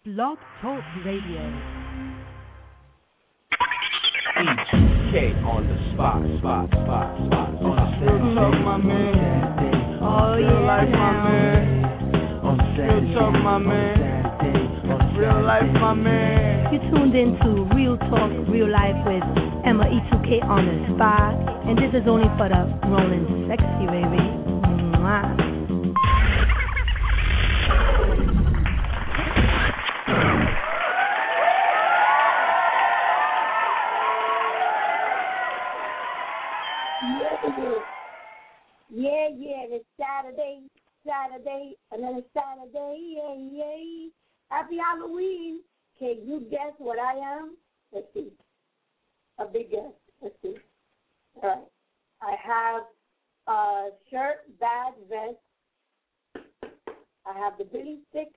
Blog Talk Radio. E2K on the spot. On the Saturday, up, my man? Oh, Real yeah. life, my man. on Saturday, Real talk, my man. Real life, my man. You tuned into Real Talk, Real Life with Emma E2K on the spot. And this is only for the rolling sexy, baby. Mwah. Yeah, it's Saturday, another Saturday, yay. Happy Halloween. Can you guess what I am? Let's see. A big guess. Let's see. All right. I have a shirt, badge, vest. I have the billy stick.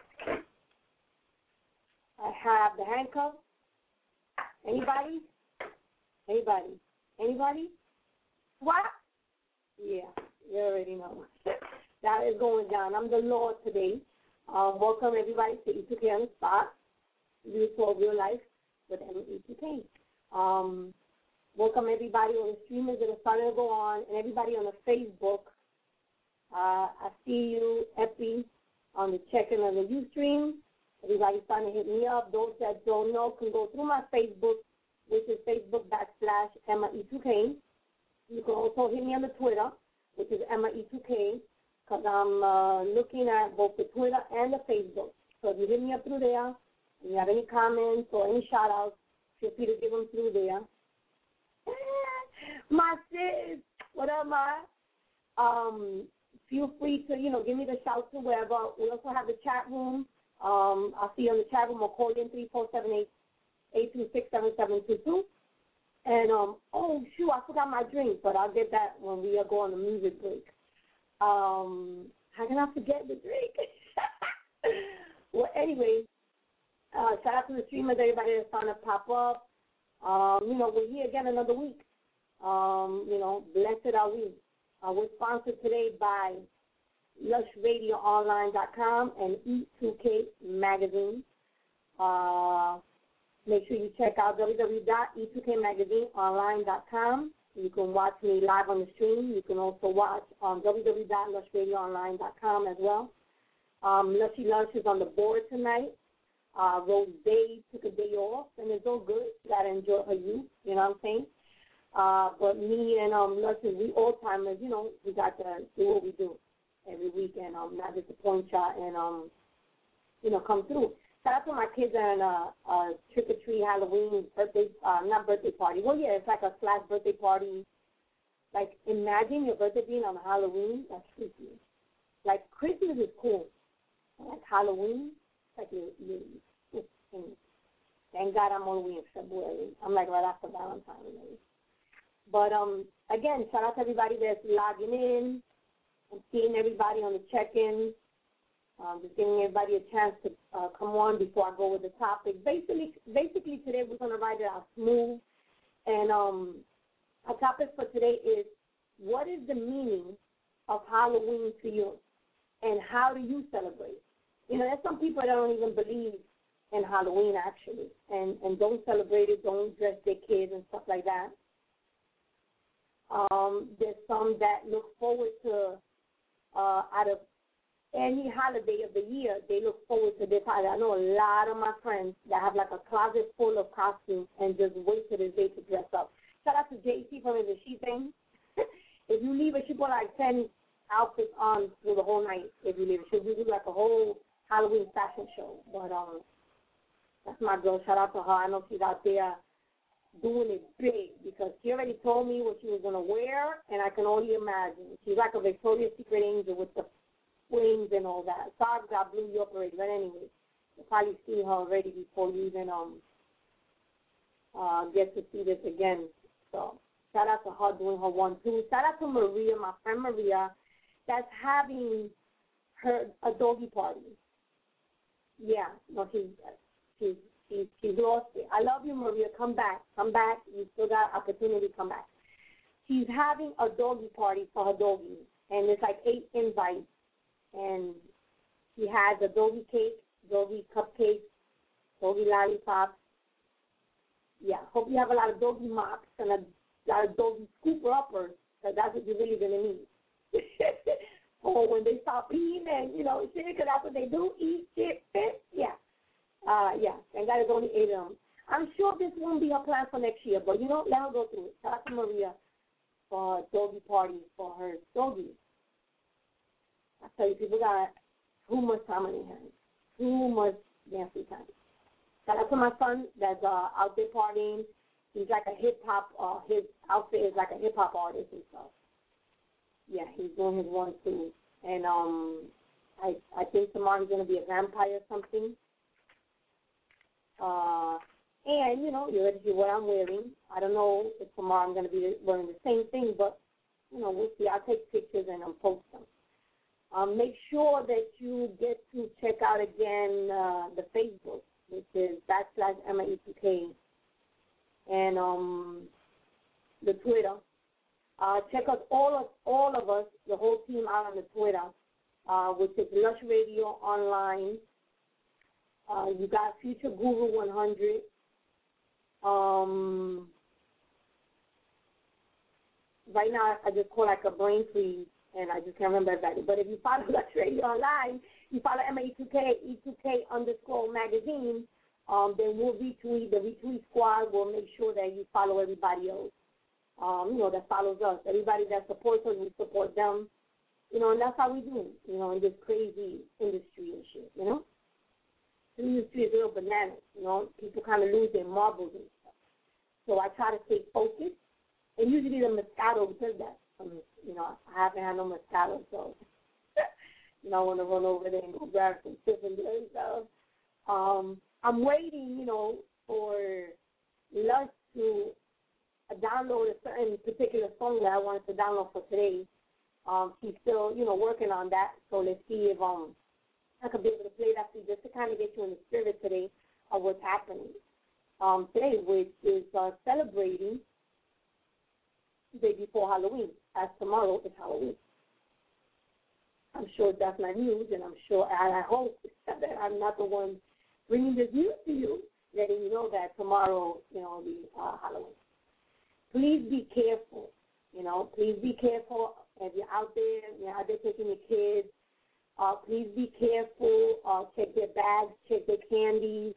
I have the handcuffs. Anybody? What? Yeah, you already know. That is going down. I'm the Lord today. Welcome, everybody, to E2K on the spot. Real Talk, Real Life with E2K. Welcome, everybody on the streamers that are starting to go on, and everybody on the Facebook. I see you, Epi, on the check-in on the Ustream. Everybody's starting to hit me up. Those that don't know can go through my Facebook, which is Facebook.com/Emma E2K. You can also hit me on the Twitter, which is Emma E2K, because I'm looking at both the Twitter and the Facebook. So if you hit me up through there, and you have any comments or any shout-outs, feel free to give them through there. My sis, what up, Ma? Feel free to, give me the shouts or wherever. We also have the chat room. I'll see you on the chat room or call in 347-826-7722. And, oh, shoot, I forgot my drink, but I'll get that when we go on the music break. How can I forget the drink? Well, anyway, shout out to the streamers, everybody that's trying to pop up. We're here again another week. Blessed are we. We're sponsored today by LushRadioOnline.com and E2K Magazine. Make sure you check out www.e2kmagazineonline.com. You can watch me live on the stream. You can also watch on www.lushradioonline.com as well. Lushy Lunch is on the board tonight. Rose Day took a day off, and it's all good. You got to enjoy her youth, you know what I'm saying? But me and Lushy, we old-timers, we got to do what we do every weekend, not disappoint y'all and, come through. Shout out to my kids and a trick-or-treat Halloween not birthday party. Well, yeah, it's like a / birthday party. Like, imagine your birthday being on Halloween. That's creepy. Like, Christmas is cool. Like, Halloween, like, thank God I'm all the way in February. I'm, like, right after Valentine's Day. But, again, shout out to everybody that's logging in. I'm seeing everybody on the check-in. Just giving everybody a chance to come on before I go with the topic. Basically today we're going to write it out smooth. And our topic for today is, what is the meaning of Halloween to you? And how do you celebrate? There's some people that don't even believe in Halloween, actually, and don't celebrate it, don't dress their kids and stuff like that. There's some that look forward to, out of any holiday of the year, they look forward to this holiday. I know a lot of my friends that have like a closet full of costumes and just wait till this day to dress up. Shout out to JC from the She Thing. If you leave it, she put like 10 outfits on through the whole night. If you leave it, she'll do like a whole Halloween fashion show. But that's my girl. Shout out to her. I know she's out there doing it big because she already told me what she was going to wear, and I can only imagine. She's like a Victoria's Secret angel with the wings and all that. Sorry I blew you up already, but anyway, you'll probably see her already before you even get to see this again. So shout out to her doing her 1-2. Shout out to Maria, my friend Maria, that's having a doggy party. Yeah, no, she's lost it. I love you, Maria. Come back. You still got opportunity. Come back. She's having a doggy party for her doggies, and it's like 8 invites. And she has a doggy cake doggy cupcakes, doggy lollipops. Yeah, hope you have a lot of doggy mops and a lot of doggy scooper-uppers, because that's what you're really going to need. Or when they start peeing and, shit, because that's what they do, eat, shit, piss. Yeah. Thank God it's only 8 of them. I'm sure this won't be her plan for next year, but, let her go through it. Shout out to Maria for doggy parties for her doggies. I tell you, people got too much time on their hands. Too much damn free time. Shout out to my son that's out there partying. He's like a hip-hop, his outfit is like a hip-hop artist and stuff. Yeah, he's doing his one, too. And I think tomorrow he's going to be a vampire or something. And, you already see what I'm wearing. I don't know if tomorrow I'm going to be wearing the same thing, but, we'll see. I'll take pictures and I'll post them. Make sure that you get to check out again the Facebook, which is /EmmaE2K, and the Twitter. Check out all of us, the whole team, out on the Twitter, which is Lush Radio Online. You got Future Guru 100. Right now, I just call like a brain freeze, and I just can't remember exactly. But if you follow Lush Radio Online, you follow EmmaE2K, E2K_magazine, then we'll retweet. The retweet squad will make sure that you follow everybody else, that follows us. Everybody that supports us, we support them. And that's how we do, in this crazy industry and shit, The industry is real bananas, People kind of lose their marbles and stuff. So I try to stay focused. And usually the Moscato does that. I haven't had no Moscato, so, I want to run over there and go grab some chicken and stuff. I'm waiting, for Lush to download a certain particular song that I wanted to download for today. She's still, working on that. So let's see if I could be able to play that for you just to kind of get you in the spirit today of what's happening today, which is celebrating the day before Halloween, as tomorrow is Halloween. I'm sure that's not news, and I hope that I'm not the one bringing this news to you, letting you know that tomorrow, will be Halloween. Please be careful, Please be careful if you're out there taking your kids. Please be careful. Check their bags, check their candies.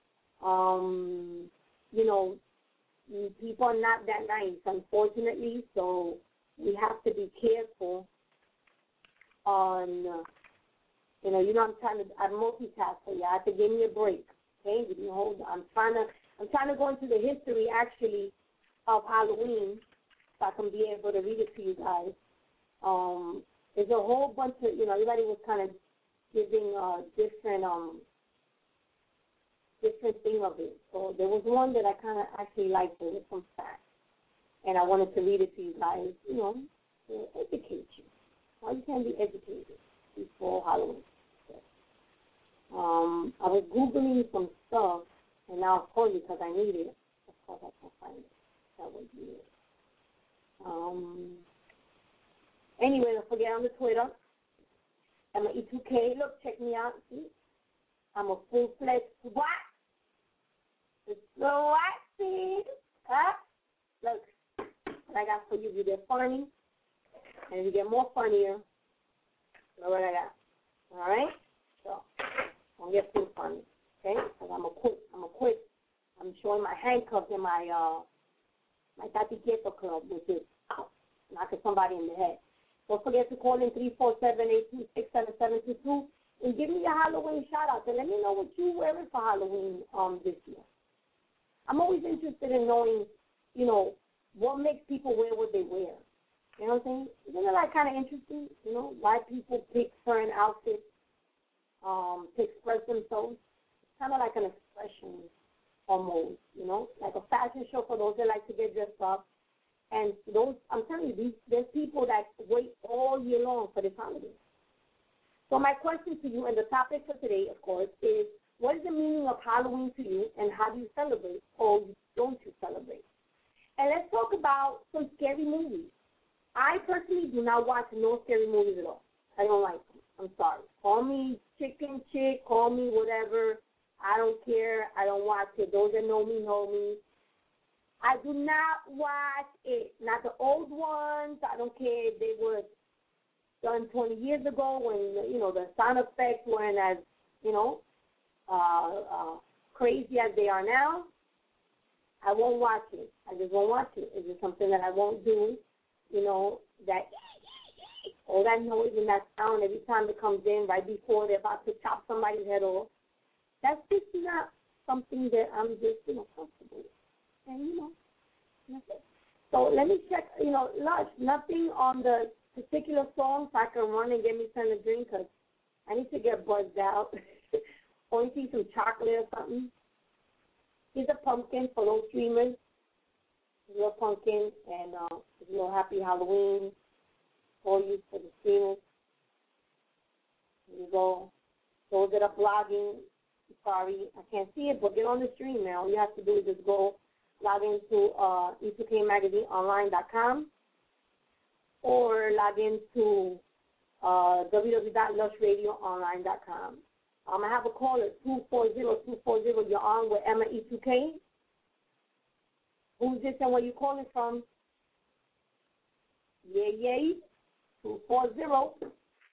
People are not that nice, unfortunately, so we have to be careful on, I'm multitask, so you have to give me a break, okay? Give me a hold. I'm trying to go into the history, actually, of Halloween, so I can be able to read it to you guys. There's a whole bunch of, everybody was kind of giving different thing of it. So there was one that I kind of actually liked. It was some facts. And I wanted to read it to you guys, to educate you. How you can be educated before Halloween. I was Googling some stuff, and now I'll call you because I need it. Of course I can find it. That would be it. Anyway, don't forget on the Twitter, EmmaE2K. Look, check me out. See? I'm a full-fledged SWAT. It's SWAT team. Look, what I got for you. You get funny, and you get more funnier. Look what I got. All right? So, don't get too funny, okay? Because I'm a quit. I'm showing my handcuffs in my Tati Quieto Club, which is knocking somebody in the head. Don't forget to call in 347-826-7722 and give me your Halloween shout-out and let me know what you're wearing for Halloween this year. I'm always interested in knowing, what makes people wear what they wear. You know what I'm saying? Isn't that kind of interesting, why people pick certain outfits to express themselves? It's kind of like an expression almost, like a fashion show for those that like to get dressed up. And those, I'm telling you, there's people that wait all year long for this holiday. So my question to you, and the topic for today, of course, is what is the meaning of Halloween to you, and how do you celebrate, or don't you celebrate? And let's talk about some scary movies. I personally do not watch no scary movies at all. I don't like them. I'm sorry. Call me chicken chick, call me whatever. I don't care. I don't watch it. Those that know me know me. I do not watch it. Not the old ones. I don't care if they were done 20 years ago when, you know, the sound effects weren't as, you know, crazy as they are now. I won't watch it. I just won't watch it. It's just something that I won't do. You know, that all that noise and that sound every time it comes in right before they're about to chop somebody's head off. That's just not something that I'm just, you know, comfortable with. And, you know, that's it. So let me check, you know, Lush, nothing on the particular song so I can run and get me something to drink because I need to get buzzed out. Or you see some chocolate or something. Here's a pumpkin for those streamers. A little pumpkin and a little happy Halloween for you, for the streamers. Here you go. Those that are blogging, sorry, I can't see it, but get on the stream now. All you have to do is just go log into e2kmagazineonline.com or log into www.lushradioonline.com. I have a caller, 240-240. You're on with Emma E2K. Who's this and where you calling from? Yeah, 240.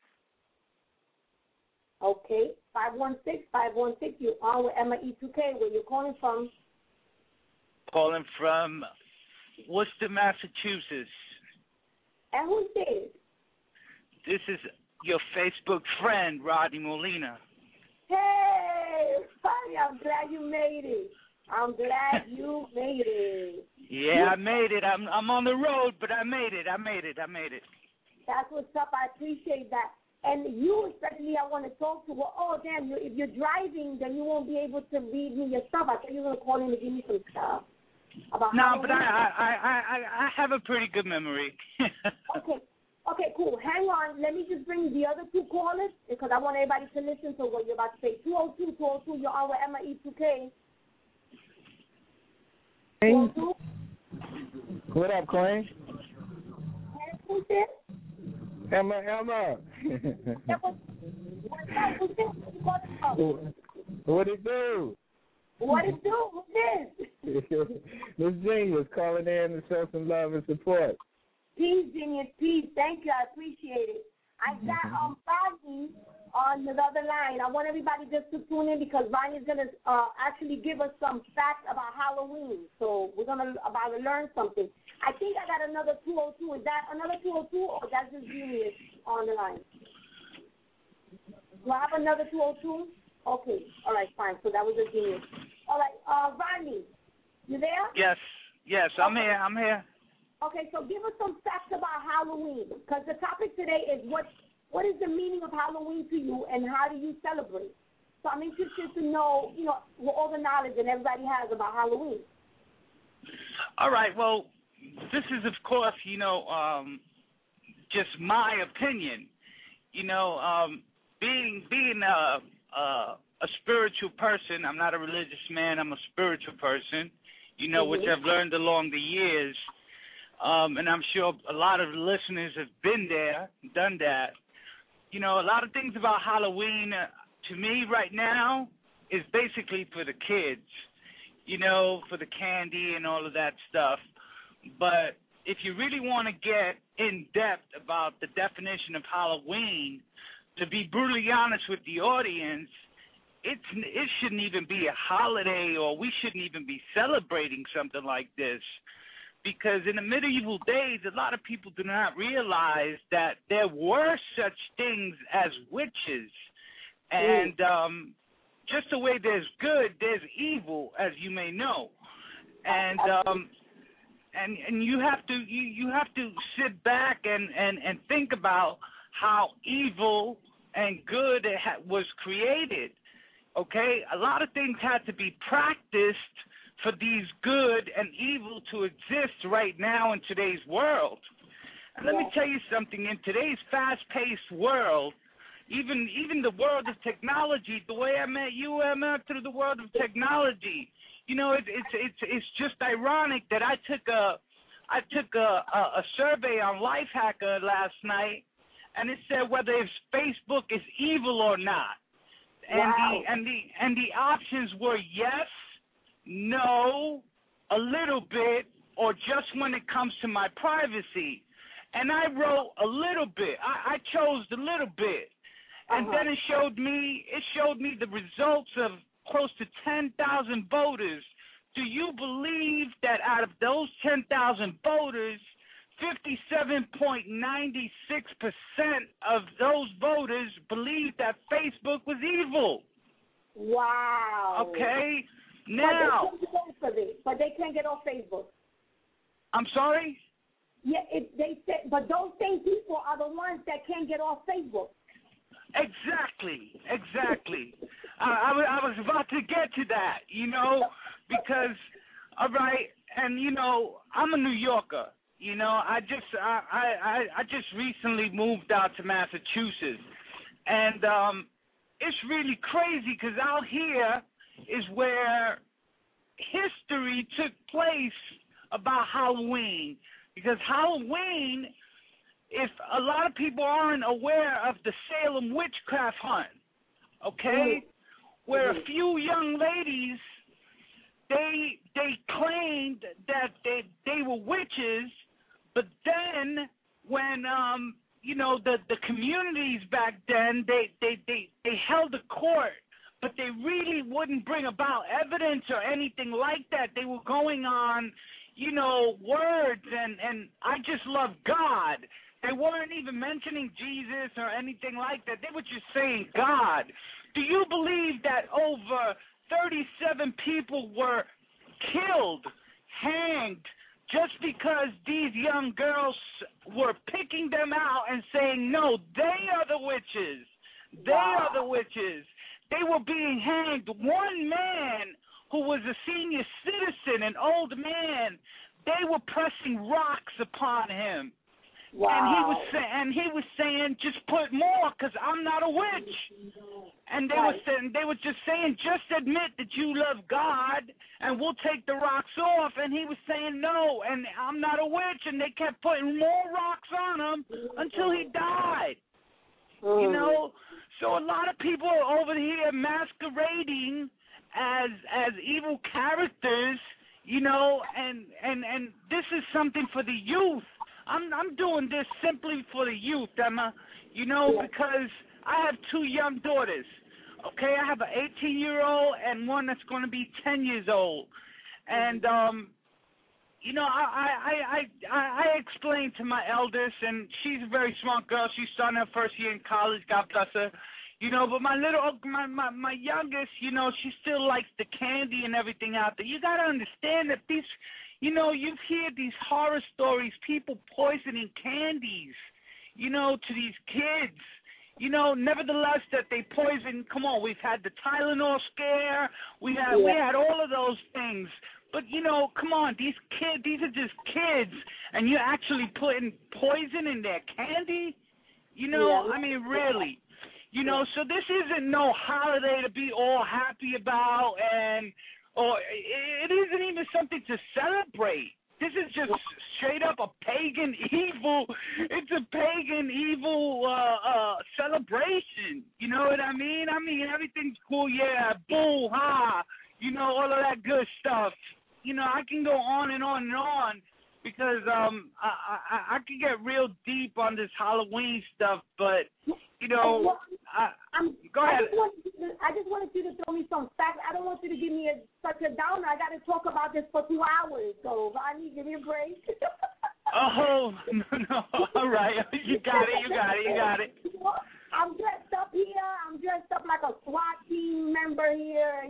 Okay, 516. You're on with Emma E2K. Where you calling from? Calling from Worcester, Massachusetts. And who's this? This is your Facebook friend, Rodney Molina. Hey, Rodney, I'm glad you made it. Yeah, I made it. I'm on the road, but I made it. That's what's up. I appreciate that. And you especially, I want to talk to. Well, oh, damn, if you're driving, then you won't be able to read me your stuff. I thought you were going to call in to give me some stuff. No, but I have a pretty good memory. Okay, cool. Hang on. Let me just bring the other two callers because I want everybody to listen to what you're about to say. 202, you're on with Emma E2K. 202. What up, Queen? Who's this? Emma. What's up? Who's this? What it do? What it do? Who's this? This Genius calling in to show some love and support. Peace, Genius, peace. Thank you. I appreciate it. I got Rodney on the other line. I want everybody just to tune in because Rodney's going to actually give us some facts about Halloween. So we're about to learn something. I think I got another 202. Is that another 202 or that's just Genius on the line? Do I have another 202? Okay. All right, fine. So that was a Genius. All right. Rodney, you there? Yes, I'm here. Okay, so give us some facts about Halloween, because the topic today is what is the meaning of Halloween to you and how do you celebrate? So I'm interested to know, you know, all the knowledge that everybody has about Halloween. All right, well, this is, of course, you know, just my opinion. You know, being a spiritual person, I'm not a religious man, I'm a spiritual person, you know, which I've learned along the years. And I'm sure a lot of the listeners have been there, done that. You know, a lot of things about Halloween, to me right now, is basically for the kids, you know, for the candy and all of that stuff. But if you really want to get in depth about the definition of Halloween, to be brutally honest with the audience, it shouldn't even be a holiday, or we shouldn't even be celebrating something like this. Because in the medieval days, a lot of people do not realize that there were such things as witches. And just the way there's good, there's evil, as you may know. And you have to sit back and think about how evil and good was created. Okay? A lot of things had to be practiced for these good and evil to exist right now in today's world. And let me tell you something, in today's fast-paced world, even the world of technology, the way I met you, Emma, through the world of technology, you know, it's just ironic that I took a survey on Lifehacker last night, and it said whether if Facebook is evil or not. And the options were yes, no, a little bit, or just when it comes to my privacy. And I wrote a little bit. I chose the little bit. And then it showed me the results of close to 10,000 voters. Do you believe that out of those 10,000 voters, 57.96% of those voters believed that Facebook was evil? Wow. Okay. Now. But they can't get off Facebook. I'm sorry? Yeah, they said, but those same people are the ones that can't get off Facebook. Exactly. I was about to get to that, because, all right, and, I'm a New Yorker. I just recently moved out to Massachusetts, and it's really crazy because out here is where history took place about Halloween, because Halloween, if a lot of people aren't aware of the Salem witchcraft hunt, okay, where a few young ladies, they claimed that they were witches, but then when the communities back then they held a court, but they really wouldn't bring about evidence or anything like that. They were going on, words and I just love God. They weren't even mentioning Jesus or anything like that. They were just saying God. Do you believe that over 37 people were killed, hanged, just because these young girls were picking them out and saying, no, they are the witches. They are the witches. They were being hanged. One man who was a senior citizen, an old man, they were pressing rocks upon him. Wow. And he was saying, just put more, because I'm not a witch. And they were just saying, just admit that you love God, and we'll take the rocks off. And he was saying, no, and I'm not a witch. And they kept putting more rocks on him until he died. So a lot of people are over here masquerading as evil characters, and this is something for the youth. I'm doing this simply for the youth, Emma, because I have two young daughters, okay? I have an 18-year-old and one that's going to be 10 years old. And, I explained to my eldest, and she's a very smart girl. She's starting her first year in college, God bless her. But my youngest, she still likes the candy and everything out there. You got to understand that these, you've heard these horror stories, people poisoning candies, to these kids. Nevertheless, that they poison. Come on, we've had the Tylenol scare. We had all of those things. But, come on, these are just kids, and you're actually putting poison in their candy? I mean, really. So this isn't no holiday to be all happy about, or it isn't even something to celebrate. This is just straight up a pagan evil. It's a pagan evil celebration. You know what I mean? I mean, everything's cool, yeah, boo, ha, all of that good stuff. I can go on and on and on, because I can get real deep on this Halloween stuff, but go ahead. I just wanted you to throw me some facts. I don't want you to give me such a downer. I got to talk about this for 2 hours, so I need to give me a break. Oh no! All right, you got it. I'm dressed up here. I'm dressed up like a SWAT team member here.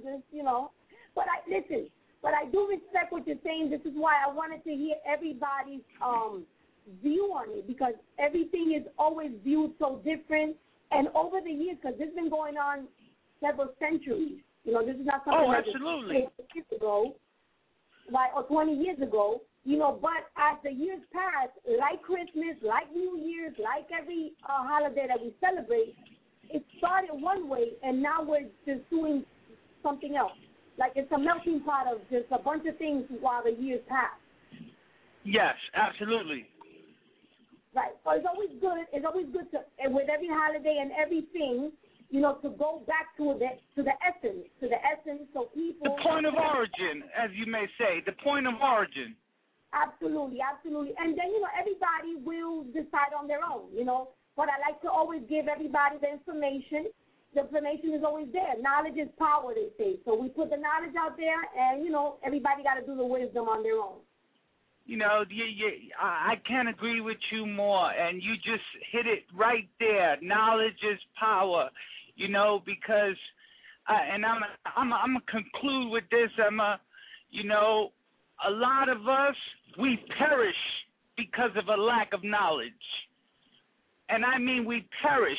But I do respect what you're saying. This is why I wanted to hear everybody's view on it, because everything is always viewed so different. And over the years, because this has been going on several centuries, this is not something that was 10 years ago, or 20 years ago, but as the years pass, like Christmas, like New Year's, like every holiday that we celebrate, it started one way, and now we're just doing something else. Like it's a melting pot of just a bunch of things while the years pass. Yes, absolutely. Right. So it's always good. It's always good to, and with every holiday and everything, to go back to the essence, so people. The point of origin, as you may say, the point of origin. Absolutely. And then, everybody will decide on their own, But I like to always give everybody the information. The information is always there. Knowledge is power, they say. So we put the knowledge out there, and, everybody got to do the wisdom on their own. I can't agree with you more, and you just hit it right there. Knowledge is power, because, and I'm gonna conclude with this, Emma. A lot of us, we perish because of a lack of knowledge, and I mean we perish,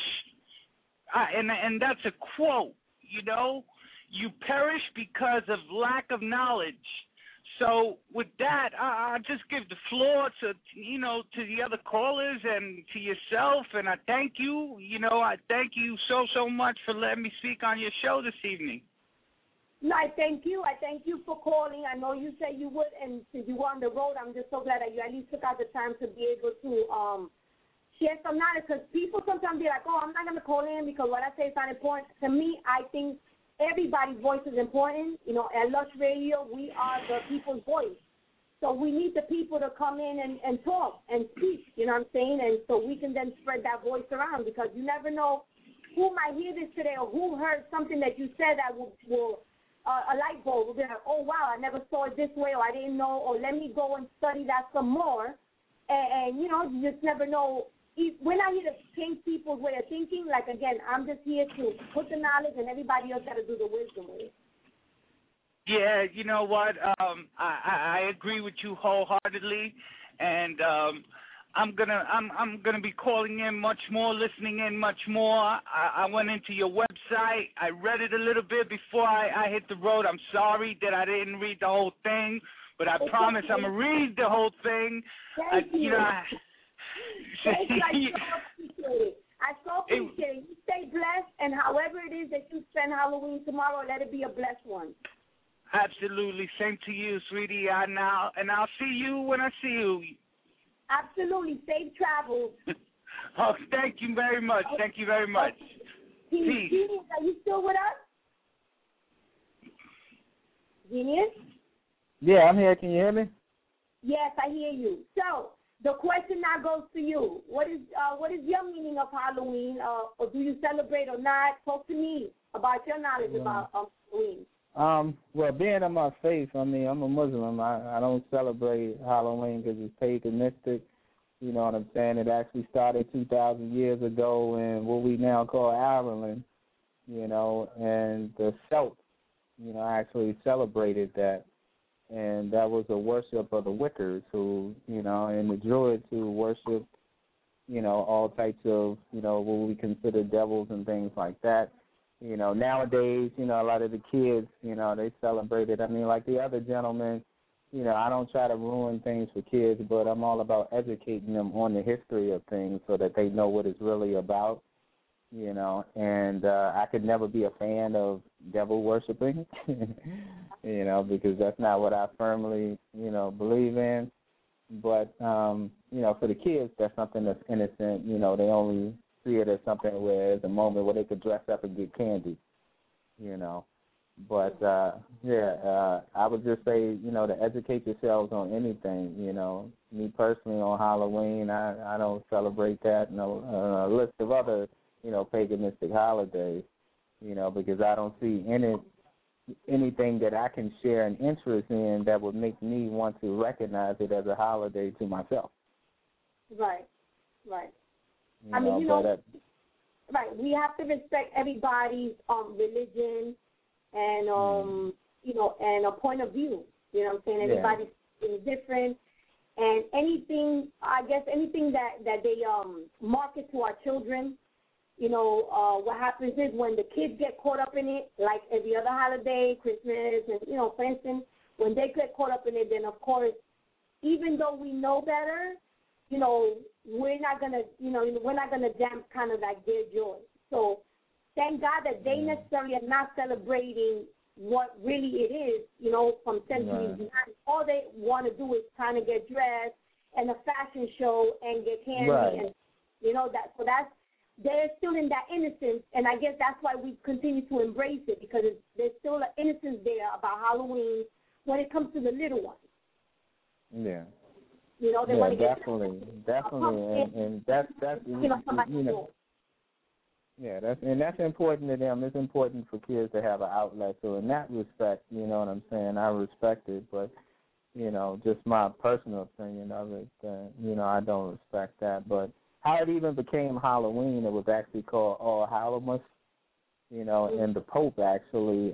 and that's a quote. You perish because of lack of knowledge. So with that, I just give the floor to the other callers and to yourself, and I thank you. I thank you so much for letting me speak on your show this evening. No, I thank you. I thank you for calling. I know you said you would, and since you were on the road, I'm just so glad that you at least took out the time to be able to share some knowledge. Because people sometimes be like, I'm not going to call in because what I say is not important. To me, I think everybody's voice is important. At Lush Radio, we are the people's voice. So we need the people to come in and talk and speak, you know what I'm saying? And so we can then spread that voice around, because you never know who might hear this today or who heard something that you said that will a light bulb will be like, oh, wow, I never saw it this way, or I didn't know, or let me go and study that some more. And you just never know. We're not here to change people's way of thinking. Like, again, I'm just here to put the knowledge, and everybody else got to do the wisdom with it. Yeah, you know what? I agree with you wholeheartedly, and I'm gonna be calling in much more, listening in much more. I went into your website. I read it a little bit before I hit the road. I'm sorry that I didn't read the whole thing, but I promise I'm gonna read the whole thing. Thank you. Thank you. I so appreciate it. You stay blessed, and however it is that you spend Halloween tomorrow, let it be a blessed one. Absolutely. Same to you, sweetie. And I'll see you when I see you. Absolutely. Safe travels. Oh, thank you very much. Thank you very much. Peace. Genius, are you still with us? Genius? Yeah, I'm here. Can you hear me? Yes, I hear you. So the question now goes to you. What is your meaning of Halloween? Or do you celebrate or not? Talk to me about your knowledge about Halloween. Well, being in my faith, I'm a Muslim. I don't celebrate Halloween because it's paganistic. You know what I'm saying? It actually started 2,000 years ago in what we now call Ireland, and the Celts, actually celebrated that. And that was a worship of the Wiccans who, and the Druids who worshiped, all types of, what we consider devils and things like that. Nowadays, a lot of the kids, they celebrate it. I mean, like the other gentleman, I don't try to ruin things for kids, but I'm all about educating them on the history of things so that they know what it's really about, and I could never be a fan of devil worshiping, because that's not what I firmly, believe in. But, for the kids, that's something that's innocent. They only see it as something where it's a moment where they could dress up and get candy, But, I would just say, to educate yourselves on anything, Me personally, on Halloween, I don't celebrate that. A list of other, paganistic holidays, because I don't see anything that I can share an interest in that would make me want to recognize it as a holiday to myself. Right. Right. We have to respect everybody's religion and and a point of view. You know what I'm saying? Everybody's different, and anything that they market to our children. What happens is when the kids get caught up in it, like every other holiday, Christmas, and for instance, when they get caught up in it, then of course, even though we know better, we're not gonna damp kind of like their joy. So thank God that they necessarily are not celebrating what really it is, from centuries behind. All they want to do is kind of get dressed and a fashion show and get candy, and that. So that's they're still in that innocence, and I guess that's why we continue to embrace it, because there's still an innocence there about Halloween when it comes to the little ones. Yeah. You know, they want to definitely, and that's you know. Yeah, that's important to them. It's important for kids to have an outlet. So in that respect, you know what I'm saying, I respect it. But, you know, just my personal opinion of it, you know, I don't respect that. But how it even became Halloween, it was actually called All Hallowmas, you know, and the Pope actually,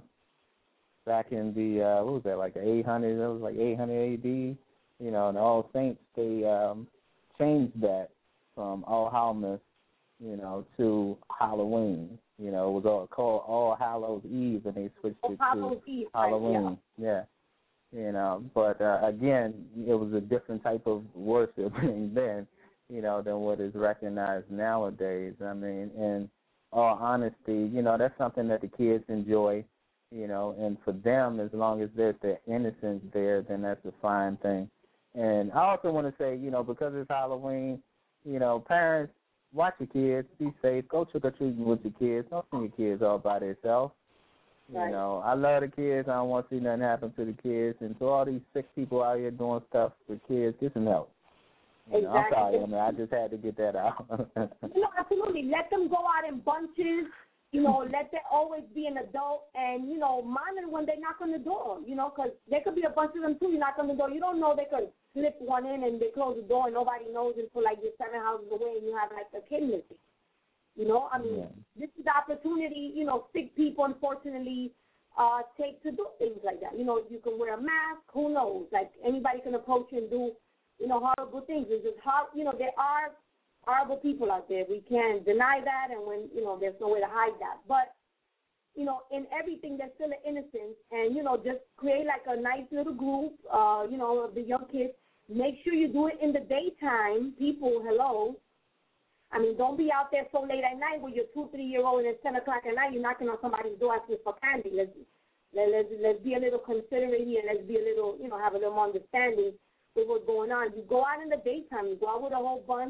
back in the, what was that, like 800, it was like 800 AD, you know, and All Saints, they changed that from All Hallowmas, you know, to Halloween. You know, it was called All Hallows Eve, and they switched it to Halloween. Right, yeah. You know, but again, it was a different type of worship then, you know, than what is recognized nowadays. I mean, in all honesty, you know, that's something that the kids enjoy, you know, and for them, as long as there's the innocence there, then that's a fine thing. And I also want to say, you know, because it's Halloween, you know, parents, watch your kids, be safe, go trick-or-treating with your kids. Don't send your kids all by themselves. You know, I love the kids. I don't want to see nothing happen to the kids. And to all these sick people out here doing stuff with kids, get some help. You know, I'm sorry, I mean, I just had to get that out. No, absolutely. Let them go out in bunches. You know, let there always be an adult, and, you know, monitor when they knock on the door, you know, because there could be a bunch of them, too. You knock on the door. You don't know, they could slip one in and they close the door and nobody knows until, like, you're 7 houses away and you have, like, a kid missing. You know, I mean, This is the opportunity, you know, sick people, unfortunately, take to do things like that. You know, you can wear a mask. Who knows? Like, anybody can approach you and do, you know, horrible things. It's just hard. You know, there are horrible people out there. We can't deny that, and when, you know, there's no way to hide that. But, you know, in everything, there's still an innocence, and, you know, just create like a nice little group, you know, of the young kids. Make sure you do it in the daytime. People, hello. I mean, don't be out there so late at night with your 2, 3-year-old and it's 10 o'clock at night, you're knocking on somebody's door asking for candy. Let's be a little considerate here. Let's be a little, you know, have a little more understanding with what's going on. You go out in the daytime. You go out with a whole bunch.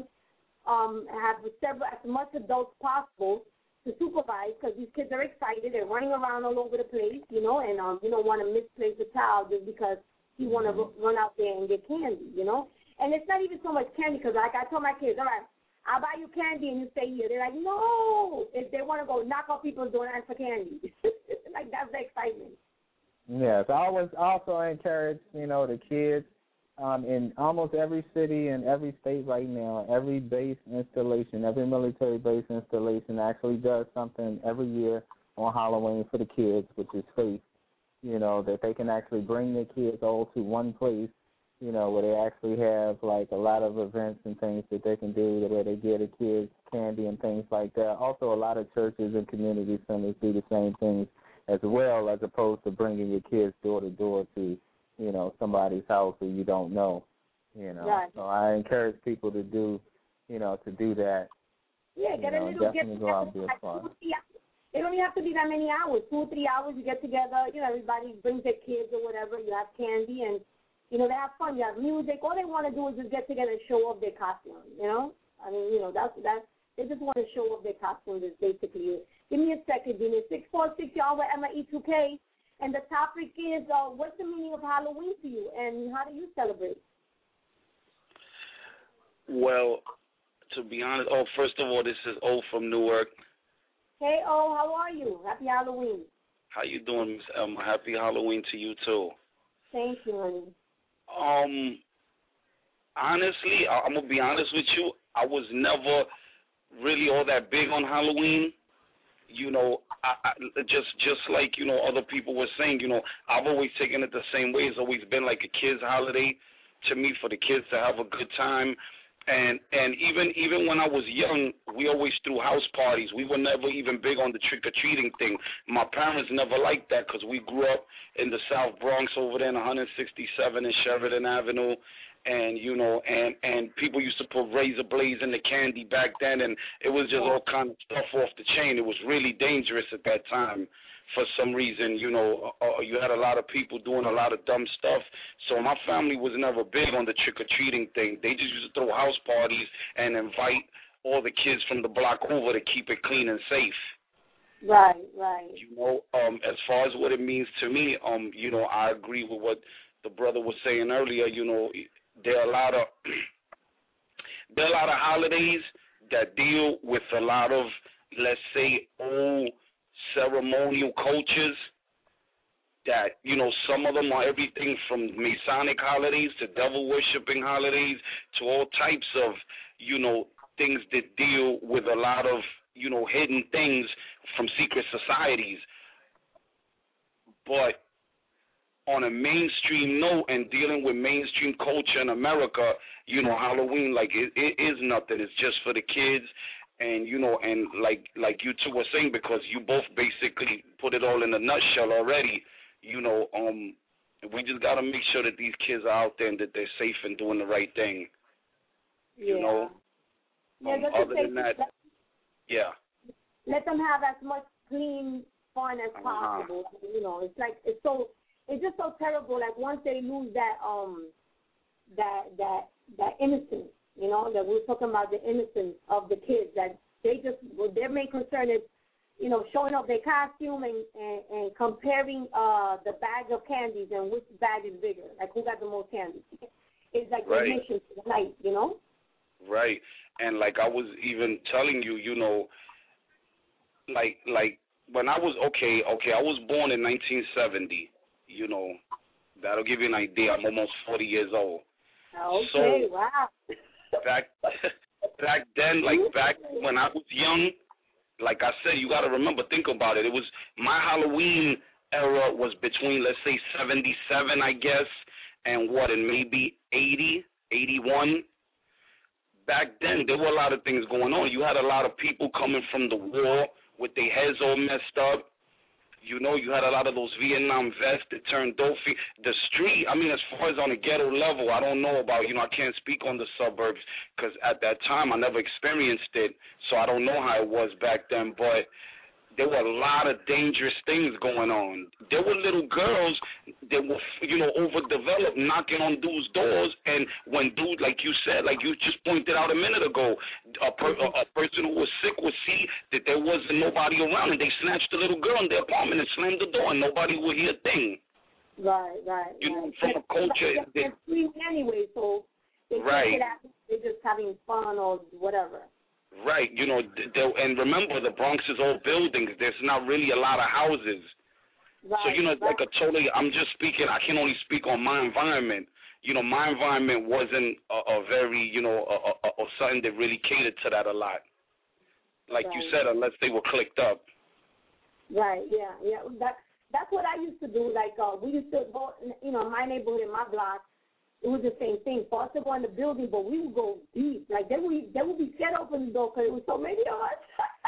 Have as much adults possible to supervise, because these kids are excited. They're running around all over the place, you know, and you don't want to misplace a child just because you want to run out there and get candy, you know. And it's not even so much candy, because like I told my kids, all right, I'll buy you candy and you stay here. They're like, no. If they want to go knock on people's door and ask for candy. Like, that's the excitement. Yes, I always also encourage, you know, the kids, in almost every city and every state right now, every base installation, every military base installation actually does something every year on Halloween for the kids, which is faith, you know, that they can actually bring their kids all to one place, you know, where they actually have, like, a lot of events and things that they can do, where they get the kids candy and things like that. Also, a lot of churches and community centers do the same things as well, as opposed to bringing your kids door to door to, you know, somebody's house who you don't know, you know. Right. So I encourage people to do, you know, to do that. Yeah, get a little definitely go out and be a part. It don't even have to be that many hours. 2 or 3 hours, you get together, you know, everybody brings their kids or whatever. You have candy and, you know, they have fun. You have music. All they want to do is just get together and show off their costumes, you know. I mean, you know, that's they just want to show off their costumes is basically it. Give me a second, Jimmy. 646, y'all, with Emma E2K. And the topic is, what's the meaning of Halloween to you, and how do you celebrate? Well, to be honest, first of all, this is O from Newark. Hey, O, how are you? Happy Halloween. How you doing, Miss Emma? Happy Halloween to you, too. Thank you, honey. Honestly, I'm going to be honest with you. I was never really all that big on Halloween. You know, I just like, you know, other people were saying, you know, I've always taken it the same way. It's always been like a kid's holiday to me, for the kids to have a good time. And even when I was young, we always threw house parties. We were never even big on the trick-or-treating thing. My parents never liked that, because we grew up in the South Bronx over there in 167 and Sheridan Avenue. And, you know, and people used to put razor blades in the candy back then, and it was just all kind of stuff off the chain. It was really dangerous at that time. For some reason, you know, you had a lot of people doing a lot of dumb stuff. So my family was never big on the trick-or-treating thing. They just used to throw house parties and invite all the kids from the block over to keep it clean and safe. Right. You know, as far as what it means to me, you know, I agree with what the brother was saying earlier. You know, there are a lot of holidays that deal with a lot of, let's say, old ceremonial cultures. That, you know, some of them are everything from Masonic holidays to devil worshiping holidays to all types of, you know, things that deal with a lot of, you know, hidden things from secret societies. But on a mainstream note and dealing with mainstream culture in America, you know, Halloween, like, it is nothing. It's just for the kids. And, you know, and like you two were saying, because you both basically put it all in a nutshell already, you know, we just got to make sure that these kids are out there and that they're safe and doing the right thing. You know? Other than that, let them have as much clean fun as possible. You know, it's like it's just so terrible. Like once they lose that innocence, you know, that we're talking about the innocence of the kids. That their main concern is, you know, showing off their costume and comparing the bag of candies and which bag is bigger. Like who got the most candy? It's like the mission to the night, you know. Right. And like I was even telling you, you know, like when I was I was born in 1970. You know, that'll give you an idea. I'm almost 40 years old. Okay, so, wow. back then, like back when I was young, like I said, you got to remember, think about it. It was my Halloween era was between, let's say, 77, I guess, and maybe 80, 81. Back then, there were a lot of things going on. You had a lot of people coming from the war with their heads all messed up. You know, you had a lot of those Vietnam vets that turned dopey. The street, I mean, as far as on a ghetto level, I don't know about, you know, I can't speak on the suburbs because at that time I never experienced it, so I don't know how it was back then, but there were a lot of dangerous things going on. There were little girls that were, you know, overdeveloped, knocking on dudes' doors, and when dude, like you said, like you just pointed out a minute ago, a person who was sick would see that there wasn't nobody around, and they snatched the little girl in their apartment and slammed the door, and nobody would hear a thing. Right. You know, from a culture. They're free anyway, so they they're just having fun or whatever. Right, you know, and remember, the Bronx is all buildings. There's not really a lot of houses. Right, so, you know, it's like I'm just speaking, I can only speak on my environment. You know, my environment wasn't a very, you know, a something that really catered to that a lot. Like you said, unless they were clicked up. Right, yeah. That's what I used to do. Like, we used to go, you know, my neighborhood in my block, it was the same thing. For us to go in the building, but we would go deep. Like, they would be scared to open the door because it was so many of us.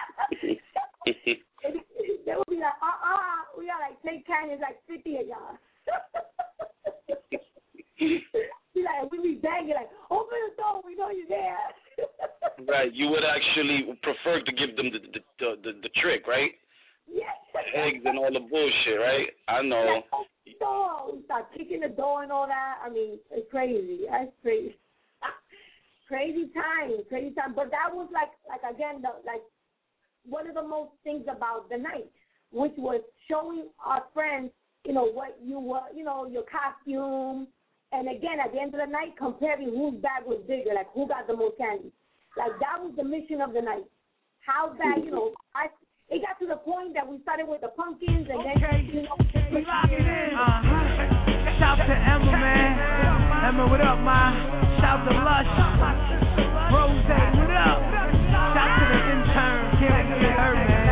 They would be like, we got like 10 canyons, like 50 of y'all. Be like, we be banging, like, open the door, we know you're there. Right, you would actually prefer to give them the trick, right? Yes. Eggs and all the bullshit, right? I know. We start kicking the door and all that. I mean, it's crazy. That's crazy. Crazy time. But that was like again, like one of the most things about the night, which was showing our friends, you know, what you were, you know, your costume, and again at the end of the night, comparing whose bag was bigger, like who got the most candy. Like that was the mission of the night. How bad, you know, it got to the point that we started with the pumpkins and then, you know, we lock it in. Shout to Emma, man. Emma, what up, ma? Shout to Lush. Rose, what up? Shout to the intern. Can't get her, man.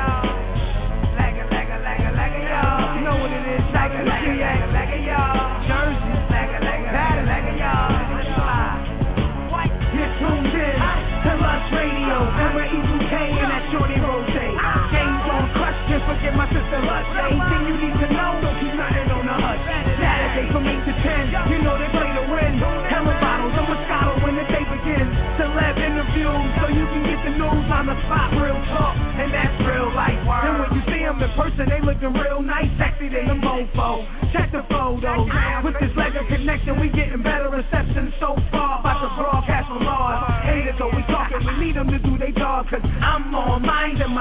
You know what it is. Shout to the GA. Jersey. You're tuned in to Lush Radio. Emma E2K and that Shorty Rose. Forget my sister Lush. Anything you need to know, don't keep nothing on the hush. Saturday from 8 to 10, you know they play to win. Hella bottles of Moscato when the day begins. Celeb interviews, so you can get the news on the spot. Real talk, and that's real life. Then when you see them in person, they looking real nice, sexy than the mofo. Check the photos. With this legend connection, we getting better reception so far. About to broadcast from Mars. Haters always talking, we need them to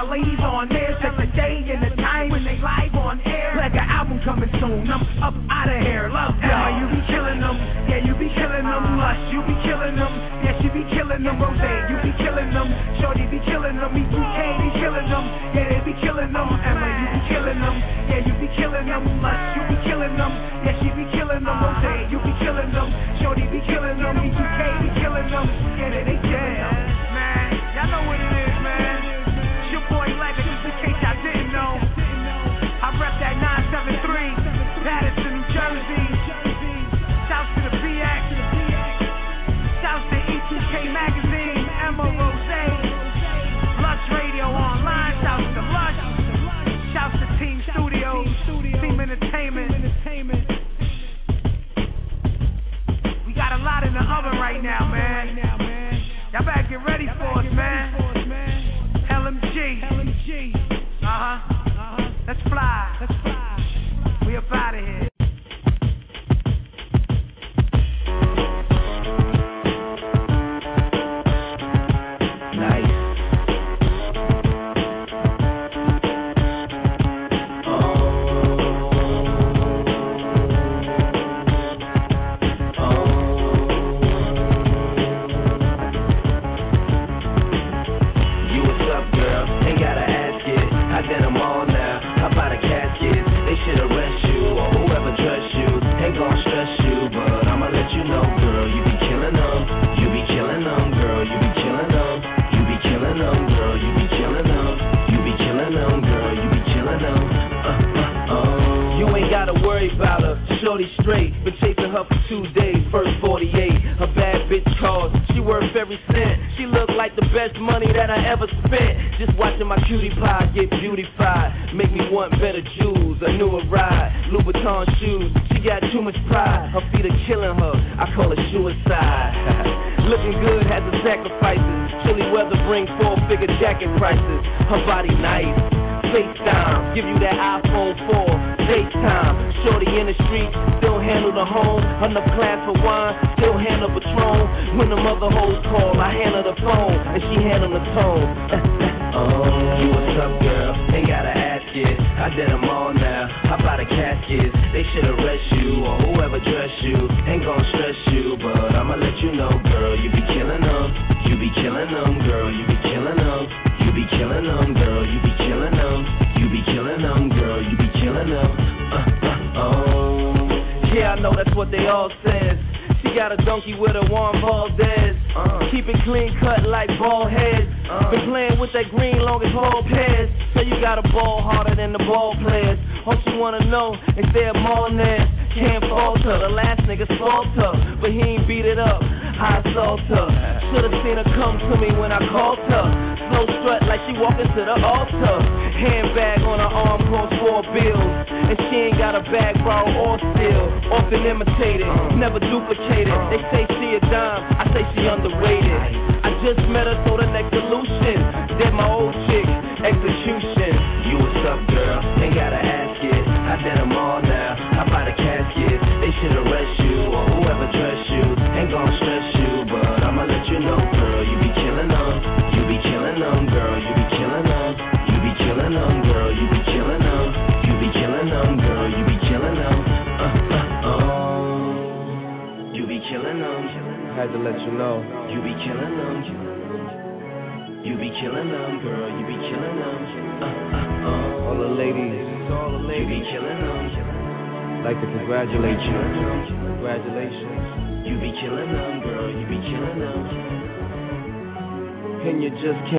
my ladies on there. Set the day and the time when they live on air. Like an album coming soon. I'm up out of here. Love Emma, you be killing them. Yeah, you be killing them. Lush, you be killing them. Yeah, she be killing them. Rose, you be killing them. Shorty be killing them. E2K be killing them. Yeah, they be killing them. Emma, you be killing them. Yeah, you be killing them. Lush, you be killing them. Yeah, she be killing them. Rose, you be killing them. Shorty be killing them. E2K be killing them. Yeah, they jam. Man, y'all know what it is, man. It's your boy Legger, just in case y'all didn't know. I rep that 973, Patterson, New Jersey. Shouts to the BX. Shouts to E2K Magazine, Emma Rose. Lush Radio Online. Shouts to Lush. Shouts to Team Studios, Team Entertainment. We got a lot in the oven right now, man. Y'all better get ready for us, man. LMG. Let's fly. We up out of here. Shorty straight, been chasing her for 2 days, first 48. Her bad bitch calls, she worth every cent. She look like the best money that I ever spent. Just watching my cutie pie get beautified, make me want better jewels, a newer ride, Louboutin shoes. She got too much pride, her feet are killing her, I call it suicide. Looking good has its sacrifices, chilly weather brings 4-figure jacket prices. Her body nice, FaceTime, give you that iPhone 4, FaceTime. Shorty in the street, still handle the home. Enough class for wine, still handle Patron. When the mother hoes call, I handle the phone, and she handle the tone. You what's up, girl? Ain't gotta ask it. I did them all now. Hop out of caskets. They should arrest you, or whoever dressed you. Ain't gon' stress you, but I'ma let you know, girl. You be killing them. You be killing them, girl. You be killing them. You be killing them, girl. You be killing them. You be killing them, girl. You be killing them. Yeah, I know that's what they all says. She got a donkey with a Juan Valdez. Keep it clean cut like ball heads. Been playing with that green long as ball pairs. So you got a ball harder than the ball players. All she wanna know is there more than that. Can't falter, the last nigga falter, but he ain't beat it up. I assault her. Should've seen her come to me when I called her. Slow strut like she walking to the altar. Handbag on her arm costs 4 bills, and she ain't got a bag borrow or steal. Often imitated, never duplicated. They say she a dime, I say she underrated. I just met her, so the next solution. Did my old chick, execution. You what's up, girl? Ain't gotta ask it. I did them all now. I buy the casket. They should arrest you, or whoever dressed you. Ain't gon' stress you, but I'ma let you know, girl. You be killing them. You be killing them, girl. You be killing them. You be killing them, girl. You be killing them. You be killing them, girl. You be killing them. You be killing them. Had to let you know. You be killing them. You be killing them, girl. You be killing them. All the ladies, you be killing them. Like to congratulate you. Congratulations. You be killing them, girl. You be killing them. And you just can't.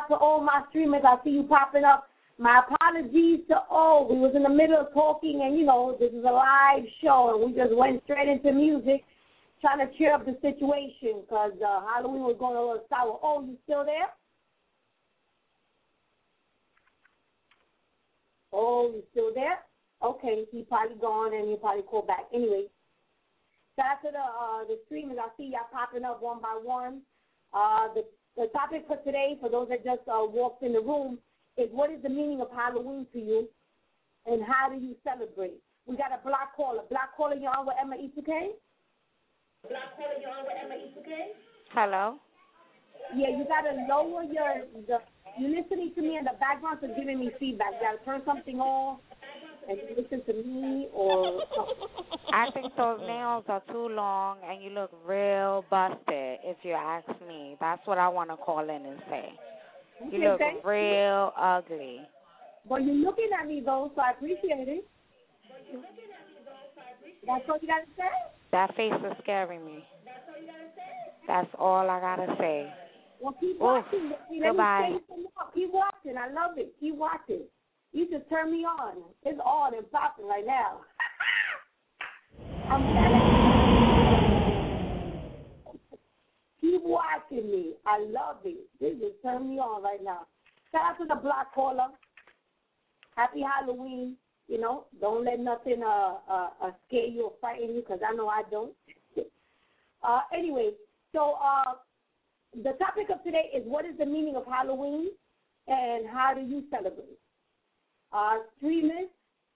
to all my streamers. I see you popping up. My apologies to all. We was in the middle of talking, and, this is a live show, and we just went straight into music, trying to cheer up the situation because Halloween was going a little sour. Oh, you still there? Oh, you still there? Okay, he probably gone, and he'll probably call back. Anyway, shout out to the streamers. I see y'all popping up one by one. The topic for today, for those that just walked in the room, is what is the meaning of Halloween to you, and how do you celebrate? We got a block caller. Block caller, you're on with Emma E2K? Hello? Yeah, you got to lower you're listening to me in the background, so giving me feedback. You got to turn something off and listen to me or something. I think those nails are too long, and you look real busted, if you ask me. That's what I want to call in and say. You look real ugly. Well, you're looking at me, though, so I appreciate it. That's what you got to say? That face is scaring me. That's all I got to say. Well, keep watching. Goodbye. Keep watching. I love it. Keep watching. You just turn me on. It's on and popping right now. I'm telling you. Keep watching me. I love it. This just turned me on right now. Shout out to the block caller. Happy Halloween. Don't let nothing scare you or frighten you, because I know I don't. Anyway, so the topic of today is what is the meaning of Halloween and how do you celebrate? Streamers,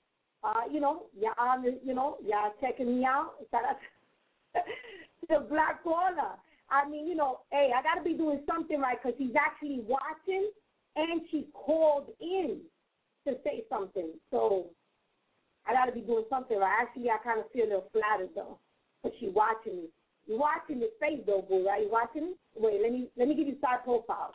y'all checking me out. Shout out to the black caller. I mean, hey, I got to be doing something right because she's actually watching and she called in to say something. So I got to be doing something right. Actually, I kind of feel a little flattered, though, because she's watching me. You're watching this face, though, boo, right? You watching me? Wait, let me give you side profile.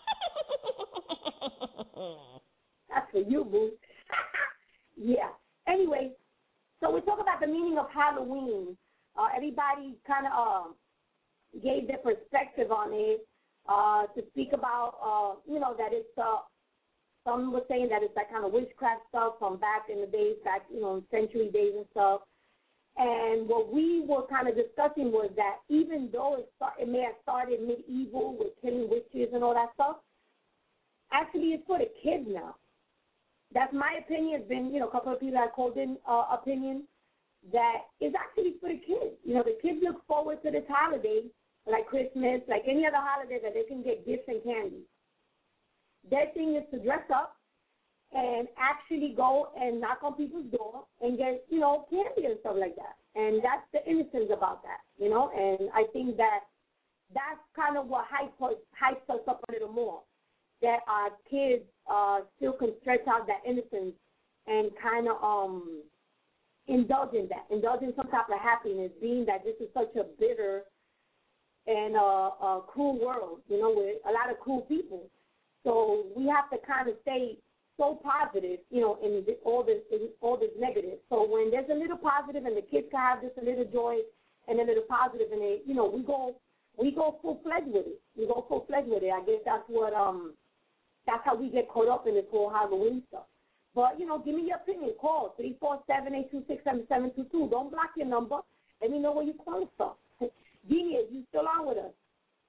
That's for you, boo. Yeah. Anyway, so we talk about the meaning of Halloween. Everybody kind of gave their perspective on it to speak about, that it's, some were saying that it's that kind of witchcraft stuff from back in the days, in century days and stuff. And what we were kind of discussing was that even though it may have started medieval with killing witches and all that stuff, actually it's for the kids now. That's my opinion. It's been, a couple of people that called in opinion that it's actually for the kids. The kids look forward to this holiday, like Christmas, like any other holiday, that they can get gifts and candy. Their thing is to dress up and actually go and knock on people's door and get, candy and stuff like that. And that's the innocence about that, And I think that's kind of what hypes us up a little more, that our kids still can stretch out that innocence and kind of indulge in that, indulge in some type of happiness, being that this is such a bitter and a cruel world, with a lot of cruel people. So we have to kind of stay so positive, in all this negative. So when there's a little positive and the kids can have just a little joy and a little positive, and they, we go full fledged with it. We go full fledged with it. I guess that's what that's how we get caught up in this whole Halloween stuff. But give me your opinion. Call 347-826-7722. Don't block your number. Let me know where you're calling from. Genius, you still on with us?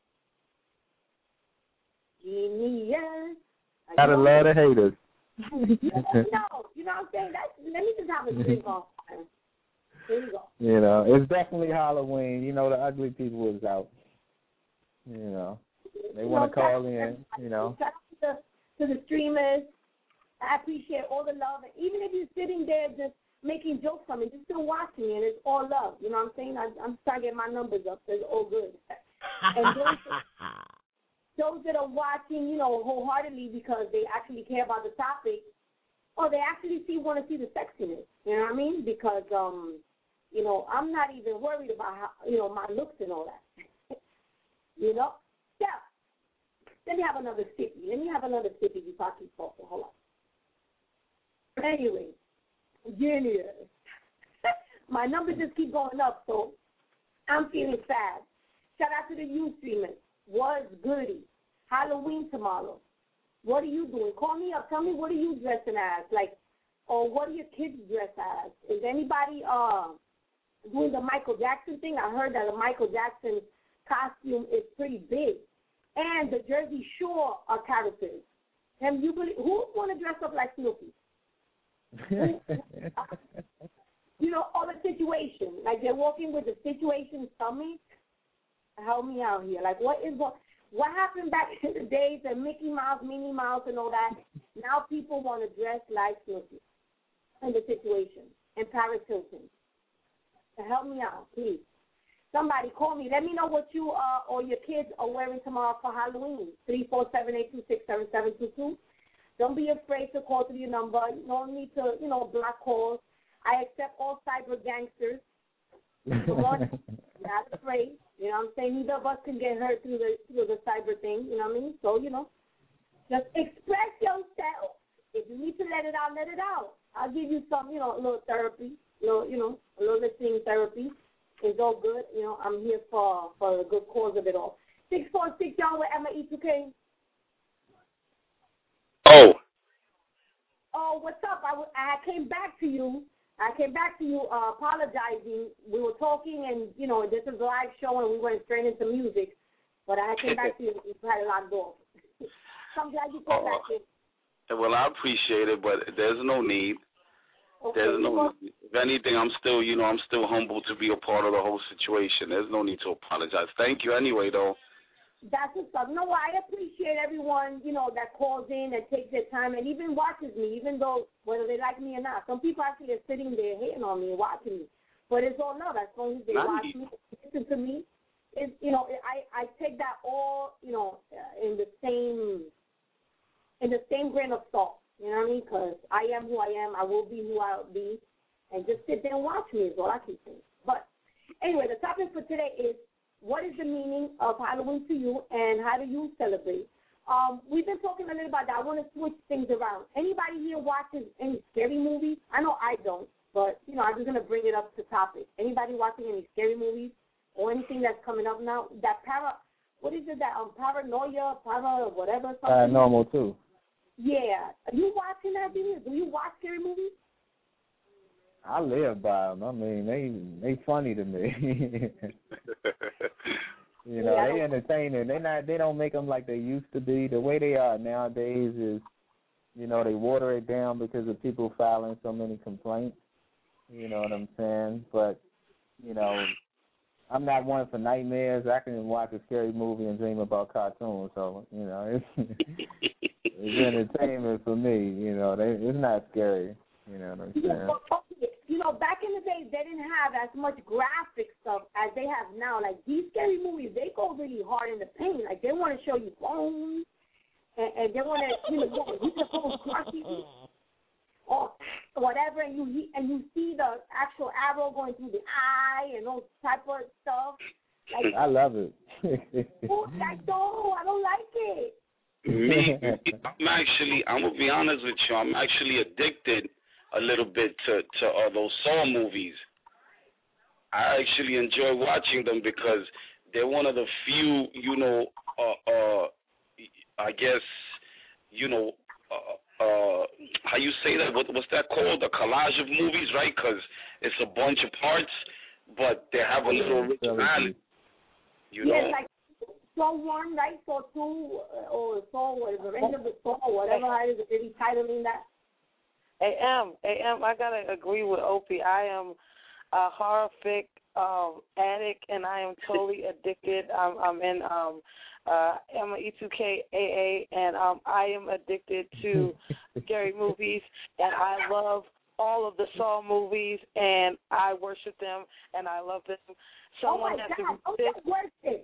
Genius. Got a lot of haters. You know what I'm saying? Let me just have a drink off. Here you go. It's definitely Halloween. The ugly people is out. They want to call in. Shout out to the streamers. I appreciate all the love. And even if you're sitting there just making jokes from it, you're still watching me, and it's all love. You know what I'm saying? I'm trying to get my numbers up, so it's all good. And those that are watching, wholeheartedly because they actually care about the topic, or they actually want to see the sexiness. You know what I mean? Because, I'm not even worried about how, my looks and all that. Yeah. Let me have another sippy before I keep talking. Hold on. Anyway, genius. My numbers just keep going up, so I'm feeling sad. Shout out to the youth streamers. Was goody. Halloween tomorrow. What are you doing? Call me up. Tell me, what are you dressing as? Like, or what are your kids dressed as? Is anybody doing the Michael Jackson thing? I heard that a Michael Jackson costume is pretty big. And the Jersey Shore characters. Can you believe, who's going to dress up like Snoopy? You know, all the situation. Like, they're walking with the situation stomach. Help me out here. Like, what happened back in the days of Mickey Mouse, Minnie Mouse, and all that? Now people want to dress like Snoopy in the situation. And Paris Hilton. So help me out, please. Somebody call me. Let me know what you or your kids are wearing tomorrow for Halloween. 347-826-7722. Don't be afraid to call through your number. You don't need to, block calls. I accept all cyber gangsters. Not afraid. You know what I'm saying? Neither of us can get hurt through the cyber thing. You know what I mean? So, just express yourself. If you need to let it out, let it out. I'll give you some, a little therapy, a little listening therapy. It's all good. I'm here for the good cause of it all. 646, y'all, with Emma E2K. Oh, what's up? I came back to you. Apologizing. We were talking, and, this is a live show, and we went straight into music. But I came back to you, and you had it locked off. So I'm glad you came back in. Well, I appreciate it, but there's no need. Okay. If anything, I'm still humbled to be a part of the whole situation. There's no need to apologize. Thank you anyway, though. That's what's up. No, I appreciate everyone, that calls in and takes their time and even watches me, even though whether they like me or not. Some people actually are sitting there hating on me and watching me. But it's all love. As long as they watch me, listen to me. It's, I take that all, in the same grain of salt. You know what I mean? Because I am who I am. I will be who I'll be. And just sit there and watch me is all I keep saying. But anyway, the topic for today is, what is the meaning of Halloween to you, and how do you celebrate? We've been talking a little about that. I want to switch things around. Anybody here watches any scary movies? I know I don't, but, I'm just going to bring it up to topic. Anybody watching any scary movies or anything that's coming up now? Paranoia, whatever? Paranormal, too. Yeah. Are you watching that, do you watch scary movies? I live by them. I mean, they funny to me. They entertaining. They don't make them like they used to be. The way they are nowadays is, they water it down because of people filing so many complaints. You know what I'm saying? But, I'm not one for nightmares. I can watch a scary movie and dream about cartoons. So, it's entertainment for me. It's not scary. You know what I'm saying? Back in the days, they didn't have as much graphic stuff as they have now. Like, these scary movies, they go really hard in the paint. Like, they want to show you bones, and they want to, you can phone crushing you, or whatever, and you see the actual arrow going through the eye and those type of stuff. Like, I love it. I don't like it. Me, I'm going to be honest with you, I'm actually addicted a little bit to those Saw movies. I actually enjoy watching them because they're one of the few, I guess, how you say that? What's that called? A collage of movies, right? Because it's a bunch of parts, but they have a little originality. Yeah, like Saw 1, right? Saw 2, or Saw, Revenge of the Saw, whatever it is, really titling that. AM, I gotta agree with Opie. I am a horrific addict, and I am totally addicted. I'm in Emma E2K AA, and I am addicted to scary movies, and I love all of the Saw movies, and I worship them, and I love them. Someone has to worship.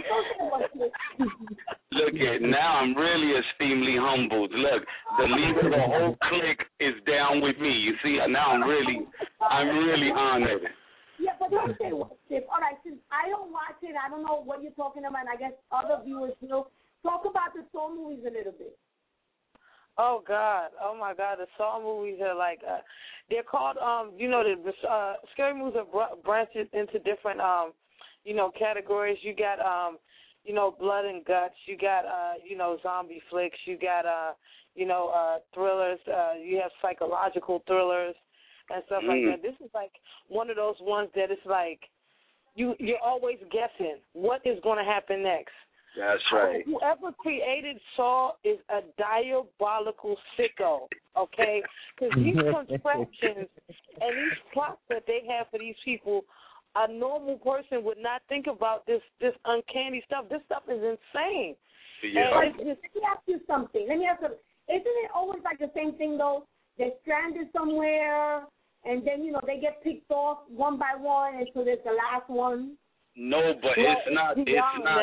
Look at now, I'm really extremely humbled. Look, the leader of the whole clique is down with me. You see, now I'm really honored. Yeah, but don't say worship. All right, since I don't watch it, I don't know what you're talking about, and I guess other viewers will. Talk about the Saw movies a little bit. Oh, God. Oh, my God. The Saw movies are like, they're called, the scary movies are branched into different, categories. You got blood and guts. You got, zombie flicks. You got, thrillers. You have psychological thrillers and stuff like that. This is like one of those ones that it's like you're always guessing what is going to happen next. That's right. Whoever created Saw is a diabolical sicko, okay? Because these contraptions and these plots that they have for these people, a normal person would not think about this uncanny stuff. This stuff is insane. Yeah. Let me ask you something. Isn't it always like the same thing, though? They're stranded somewhere, and then, they get picked off one by one, and so there's the last one. No, but it's not the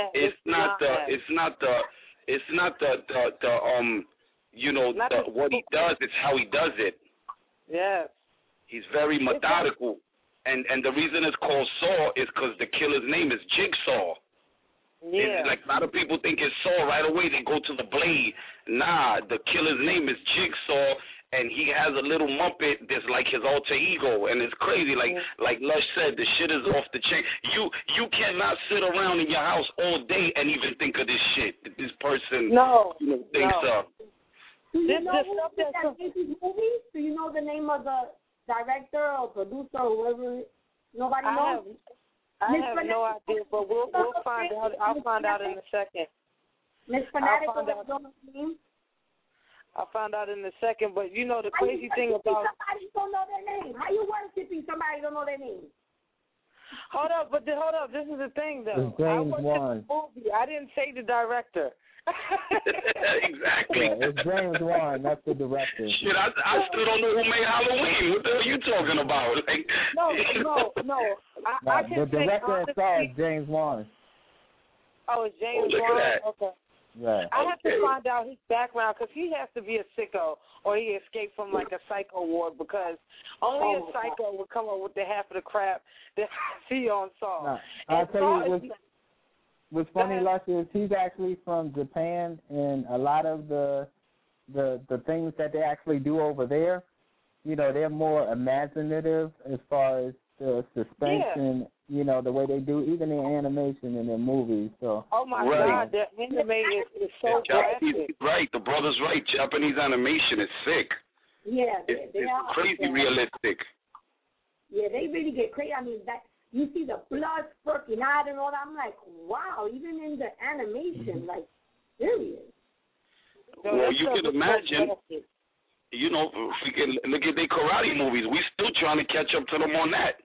what he does, it's how he does it. Yes. He's very methodical. And the reason it's called Saw is because the killer's name is Jigsaw. Yeah. Like a lot of people think it's Saw right away, they go to the blade. Nah, the killer's name is Jigsaw. And he has a little Muppet that's like his alter ego, and it's crazy. Like Lush said, the shit is off the chain. You cannot sit around in your house all day and even think of this shit that this person thinks of. Do you know who did that these movies? Do you know the name of the director or producer or whoever? Nobody knows? I have no idea, but we'll find out. I'll find out in a second. Miss Fanatic, what's your name? I'll find out in a second, but the crazy thing about somebody don't know their name. How you worshiping somebody don't know their name? Hold up. This is the thing, though. James Wan. I didn't say the director. Exactly. Yeah, it's James Wan. That's the director. Shit, I still don't know who made Halloween. What the hell are you talking about? No. The director of Saw is James Wan. Oh, it's James Wan? Okay. Right. I have to find out his background because he has to be a sicko or he escaped from like a psycho ward because only a psycho would come up with the half of the crap that I see on Saw. Nah, I'll tell you what's funny, Lush, is he's actually from Japan, and a lot of the things that they actually do over there, they're more imaginative as far as the suspension, the way they do, even in animation in their movies. So. Oh my God, the anime is so graphic. Right, the brother's right. Japanese animation is sick. Yeah, it's crazy realistic. Yeah, they really get crazy. I mean, that you see the blood spurting out and all that. I'm like, wow, even in the animation, like, serious. Well, you can imagine. If we can look at their karate movies, we still trying to catch up to them on that.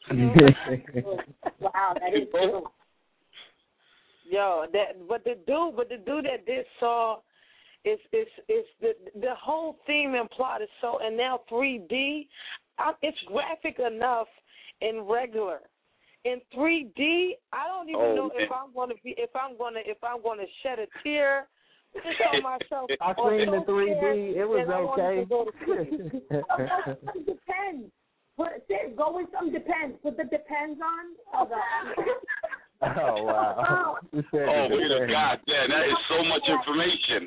Wow, that is true. Yo, but the dude that did Saw is the whole theme and plot is so, and now 3D, it's graphic enough in regular. In 3D, I don't even know if I'm going to shed a tear. Just on myself. I seen the 3D. It was okay. It depends. Go with some depends. Put the depends on. Oh, wow. Oh, God, damn, that is so much information.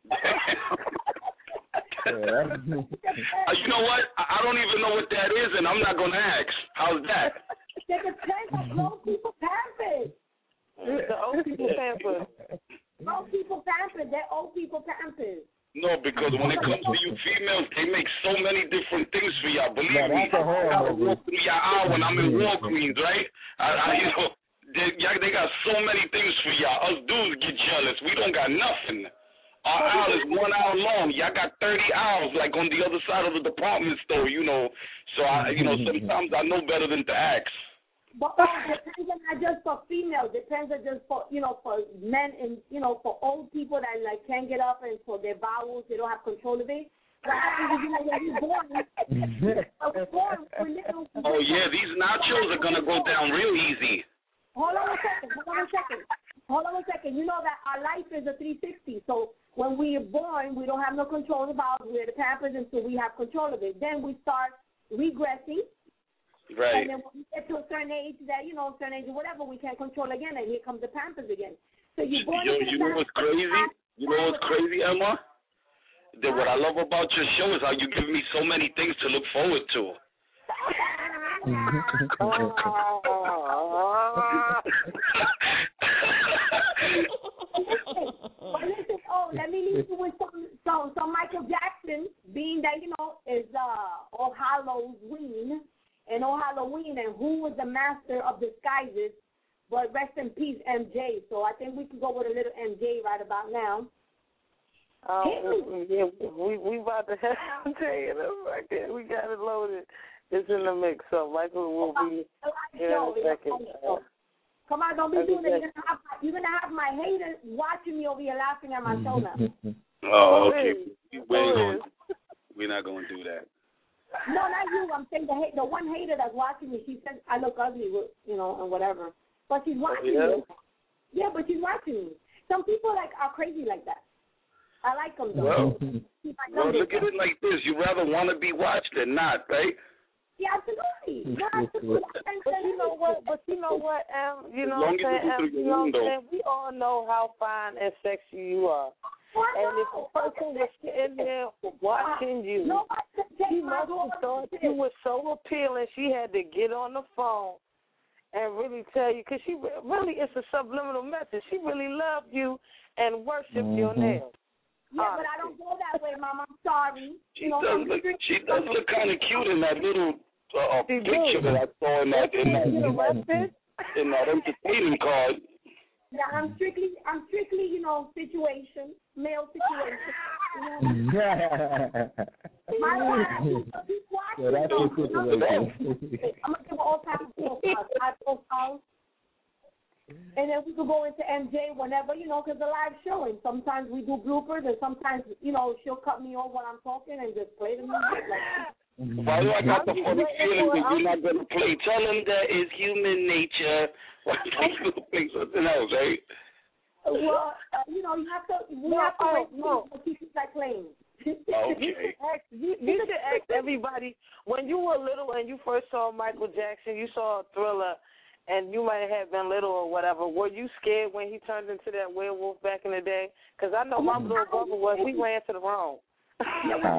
You know what? I don't even know what that is, and I'm not going to ask. How's that? It depends on old people Pampers. The old people Pampers. Old people Pampers. They're old people Pampers. No, because when it comes to you females, they make so many different things for y'all. Believe me, I walk through your aisle when I'm in Walgreens, right? They got so many things for y'all. Us dudes get jealous. We don't got nothing. Our aisle is 1 hour long. Y'all got 30 aisles, like on the other side of the department store, So, sometimes I know better than to ask. But depends on not just for females. Depends on just for for men and for old people that like can't get up and for their bowels they don't have control of it. Oh yeah, these nachos are gonna go down real easy. Hold on a second. You know that our life is a 360. So when we are born, we don't have no control of the bowels. We're the Pampers until we have control of it. Then we start regressing. Right. And then when we get to a certain age or whatever, we can't control again, and here comes the Pampers again. So you know what's crazy? You know what's crazy, Emma? That what I love about your show is how you give me so many things to look forward to. Halloween and on Halloween and who was the master of disguises. But rest in peace, MJ. So I think we can go with a little MJ right about now. Yeah, we about to have MJ in a second. We got it loaded. It's in the mix, so Michael will be here in a second. Come on, don't be doing it. You're gonna have my haters watching me over here laughing at my show now. Oh, okay. We're not going to do that. No, not you. I'm saying the one hater that's watching me. She says I look ugly, and whatever. But she's watching me. Yeah, but she's watching me. Some people are crazy like that. I like them though. Well, look at it like this: you rather want to be watched than not, right? Yeah, absolutely. No, absolutely. But you know what? You know what what I'm saying? We all know how fine and sexy you are. And if a person was sitting there watching you, she must have thought you were so appealing. She had to get on the phone and really tell you, because she really, it's a subliminal message. She really loved you and worshipped your nails. Yeah, but I don't go that way, Mom. I'm sorry. She does look kind of cute in that little picture that I saw in that entertaining card. Yeah, I'm strictly, situation, male situation. My wife, keep watching. That's your situation. I'm gonna give all types of profiles. And then we could go into MJ whenever, because the live showing. Sometimes we do bloopers, and sometimes, she'll cut me off when I'm talking and just play the music. Why do I got the funny feeling that you're not going to play? Tell them that is human nature. Why can't you play something else, right? Well, you have to wait for people like playing. Okay. You should ask everybody, when you were little and you first saw Michael Jackson, you saw Thriller, and you might have been little or whatever, were you scared when he turned into that werewolf back in the day? Because I know my little brother was. He ran to the wrong. Nah,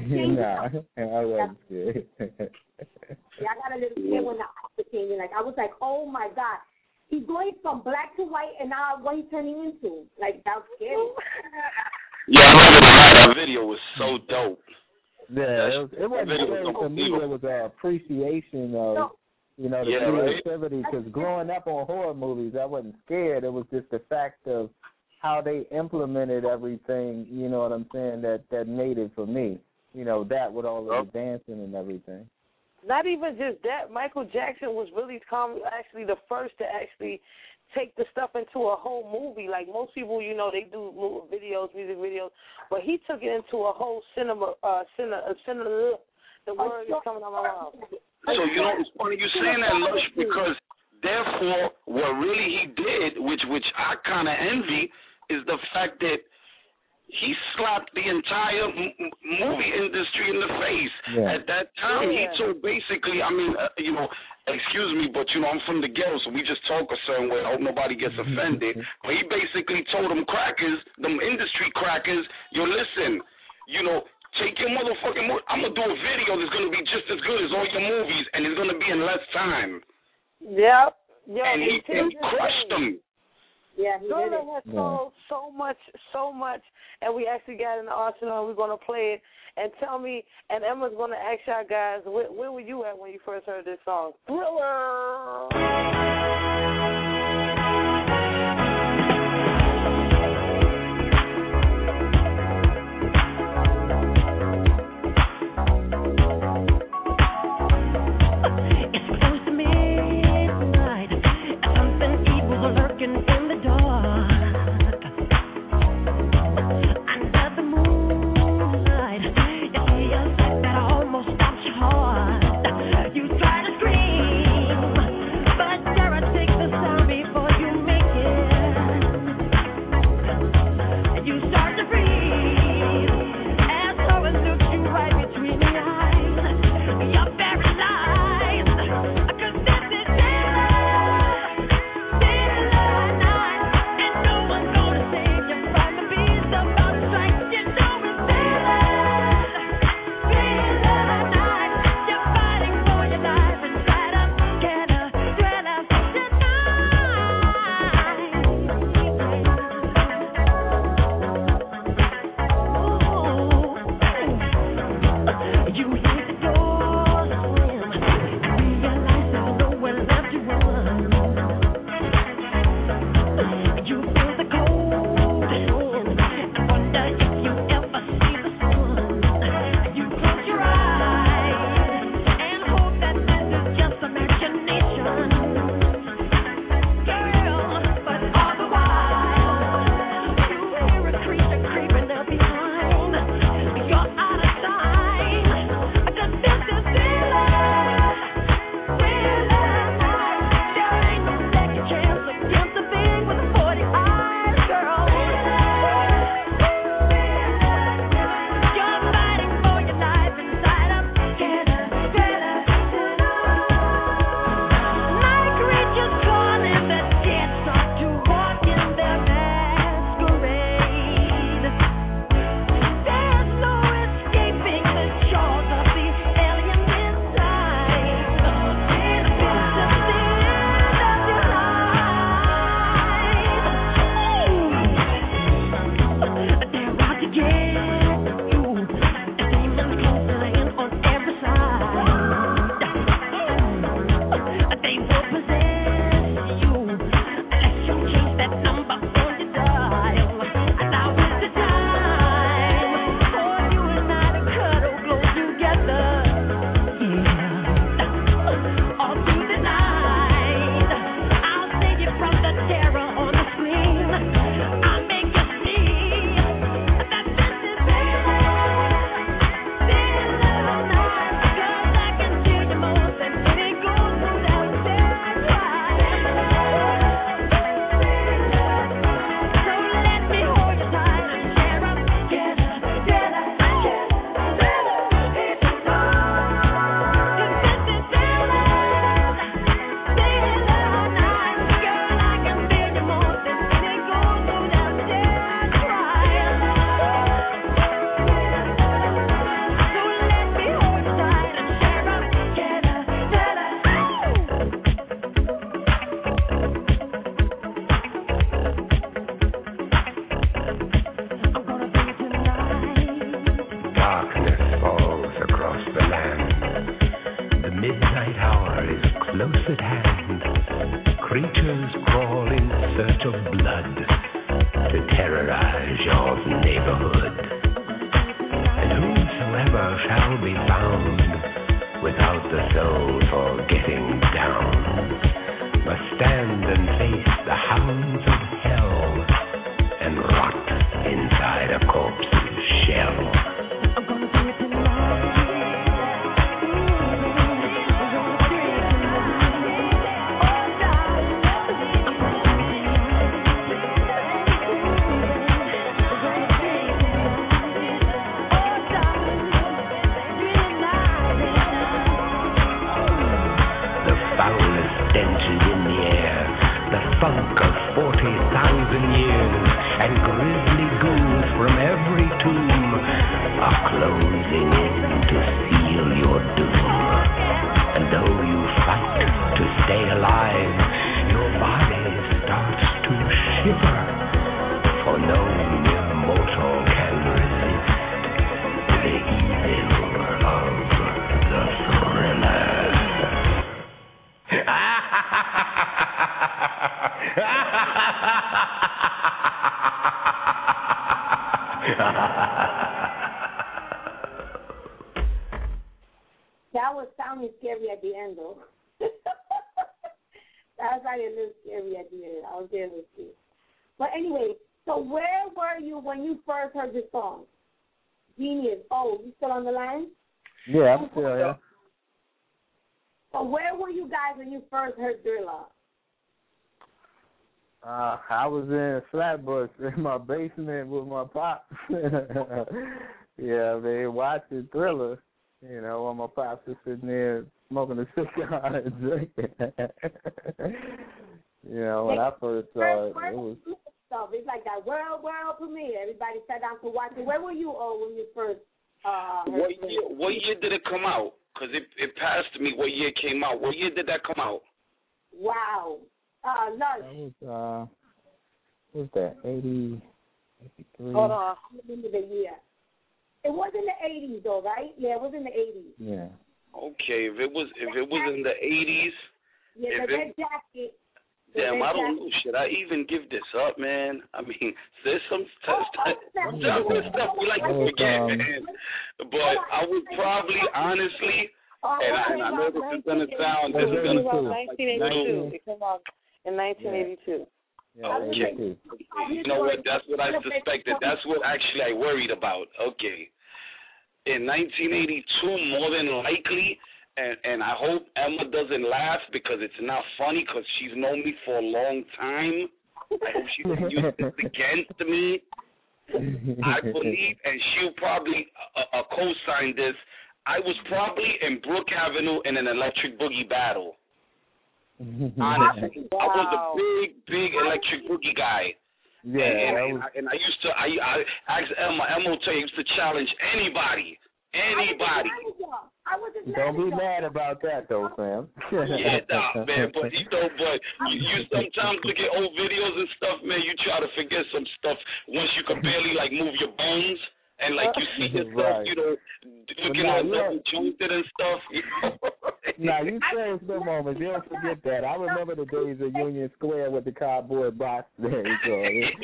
I wasn't scared. Yeah, I got a little scared when the opposite came in. I was like, oh, my God. He's going from black to white, and now what he's turning into. That was scary. Yeah, I remember that video was so dope. Yeah, it wasn't scary for me. It was an appreciation of, the creativity. Because growing up on horror movies, I wasn't scared. It was just the fact of how they implemented everything, you know what I'm saying, that made it for me. That with all of the dancing and everything. Not even just that. Michael Jackson was really actually the first to actually take the stuff into a whole movie. Like most people, they do music videos, but he took it into a whole cinema. The word is coming out of my mouth. So, it's funny you saying that, Lush, because therefore what really he did, which I kind of envy, is the fact that he slapped the entire movie industry in the face. Yeah. At that time, he told basically, excuse me, but, I'm from the ghetto, so we just talk a certain way. I hope nobody gets offended. But he basically told them industry crackers, listen, take your motherfucking movie. I'm going to do a video that's going to be just as good as all your movies, and it's going to be in less time. Yep. And he crushed them. Yeah, he did it. has sold so much, and we actually got in the arsenal, and we're going to play it. And tell me, and Emma's going to ask y'all guys, where were you at when you first heard this song? Thriller! Almost stops your heart. You try to scream, but there midnight hour is close at hand. Creatures crawl in search of blood to terrorize your neighborhood. And whosoever shall be found without the soul for getting down must stand and face the hounds of hell and rot inside a corpse's shell. Funk of 40,000 years, and grisly ghouls from every tomb are closing in to seal your doom. And though you fight to stay alive, your body starts to shiver, for no mere mortal can resist the evil of the thriller. That was sounding scary at the end, though. That was like a little scary at the end. I was there with you. But anyway, so where were you when you first heard this song? Genius. Oh, you still on the line? Yeah, I'm still here. So where were you guys when you first heard Thriller? I was in Flatbush in my basement with my pops. Yeah, man, watching Thriller. You know, while my pops was sitting there smoking a cigar and drinking. You know, when I first saw it, it was... It's like that world premiere. Everybody sat down to watch it. Where were you when you first heard it? What year did it come out? Because it passed me what year it came out. What year did that come out? Wow. Lush. That was, what was that, 80, 83? Hold on. I remember the year. It was in the 80s, though, right? Yeah, it was in the 80s. Yeah. Okay, if it was in the 80s. Yeah, the red jacket. Damn, I don't know. Should I even give this up, man? I mean, there's some stuff we like to forget, man. But I would probably, honestly, and I know this is going to sound... It came out in 1982. It came out in 1982. Yeah, okay. You know what? That's what I suspected. That's what actually I worried about. Okay. In 1982, more than likely, and I hope Emma doesn't laugh because it's not funny because she's known me for a long time. I hope she doesn't use this against me. I believe, and she'll probably co-sign this, I was probably in Brook Avenue in an Electric Boogie battle. Honestly, I was a big Electric Boogie guy. Yeah, and I used to, I asked Emma will tell you, I used to challenge anybody. Don't be mad about that, though, Sam. Yeah, nah, man, but you sometimes look at old videos and stuff, man, you try to forget some stuff once you can barely, like, move your bones. And, like, you see yourself, you know, looking all double-jointed and stuff. Now, you say some moments. You don't forget that. I remember the days of Union Square with the cardboard box there. So.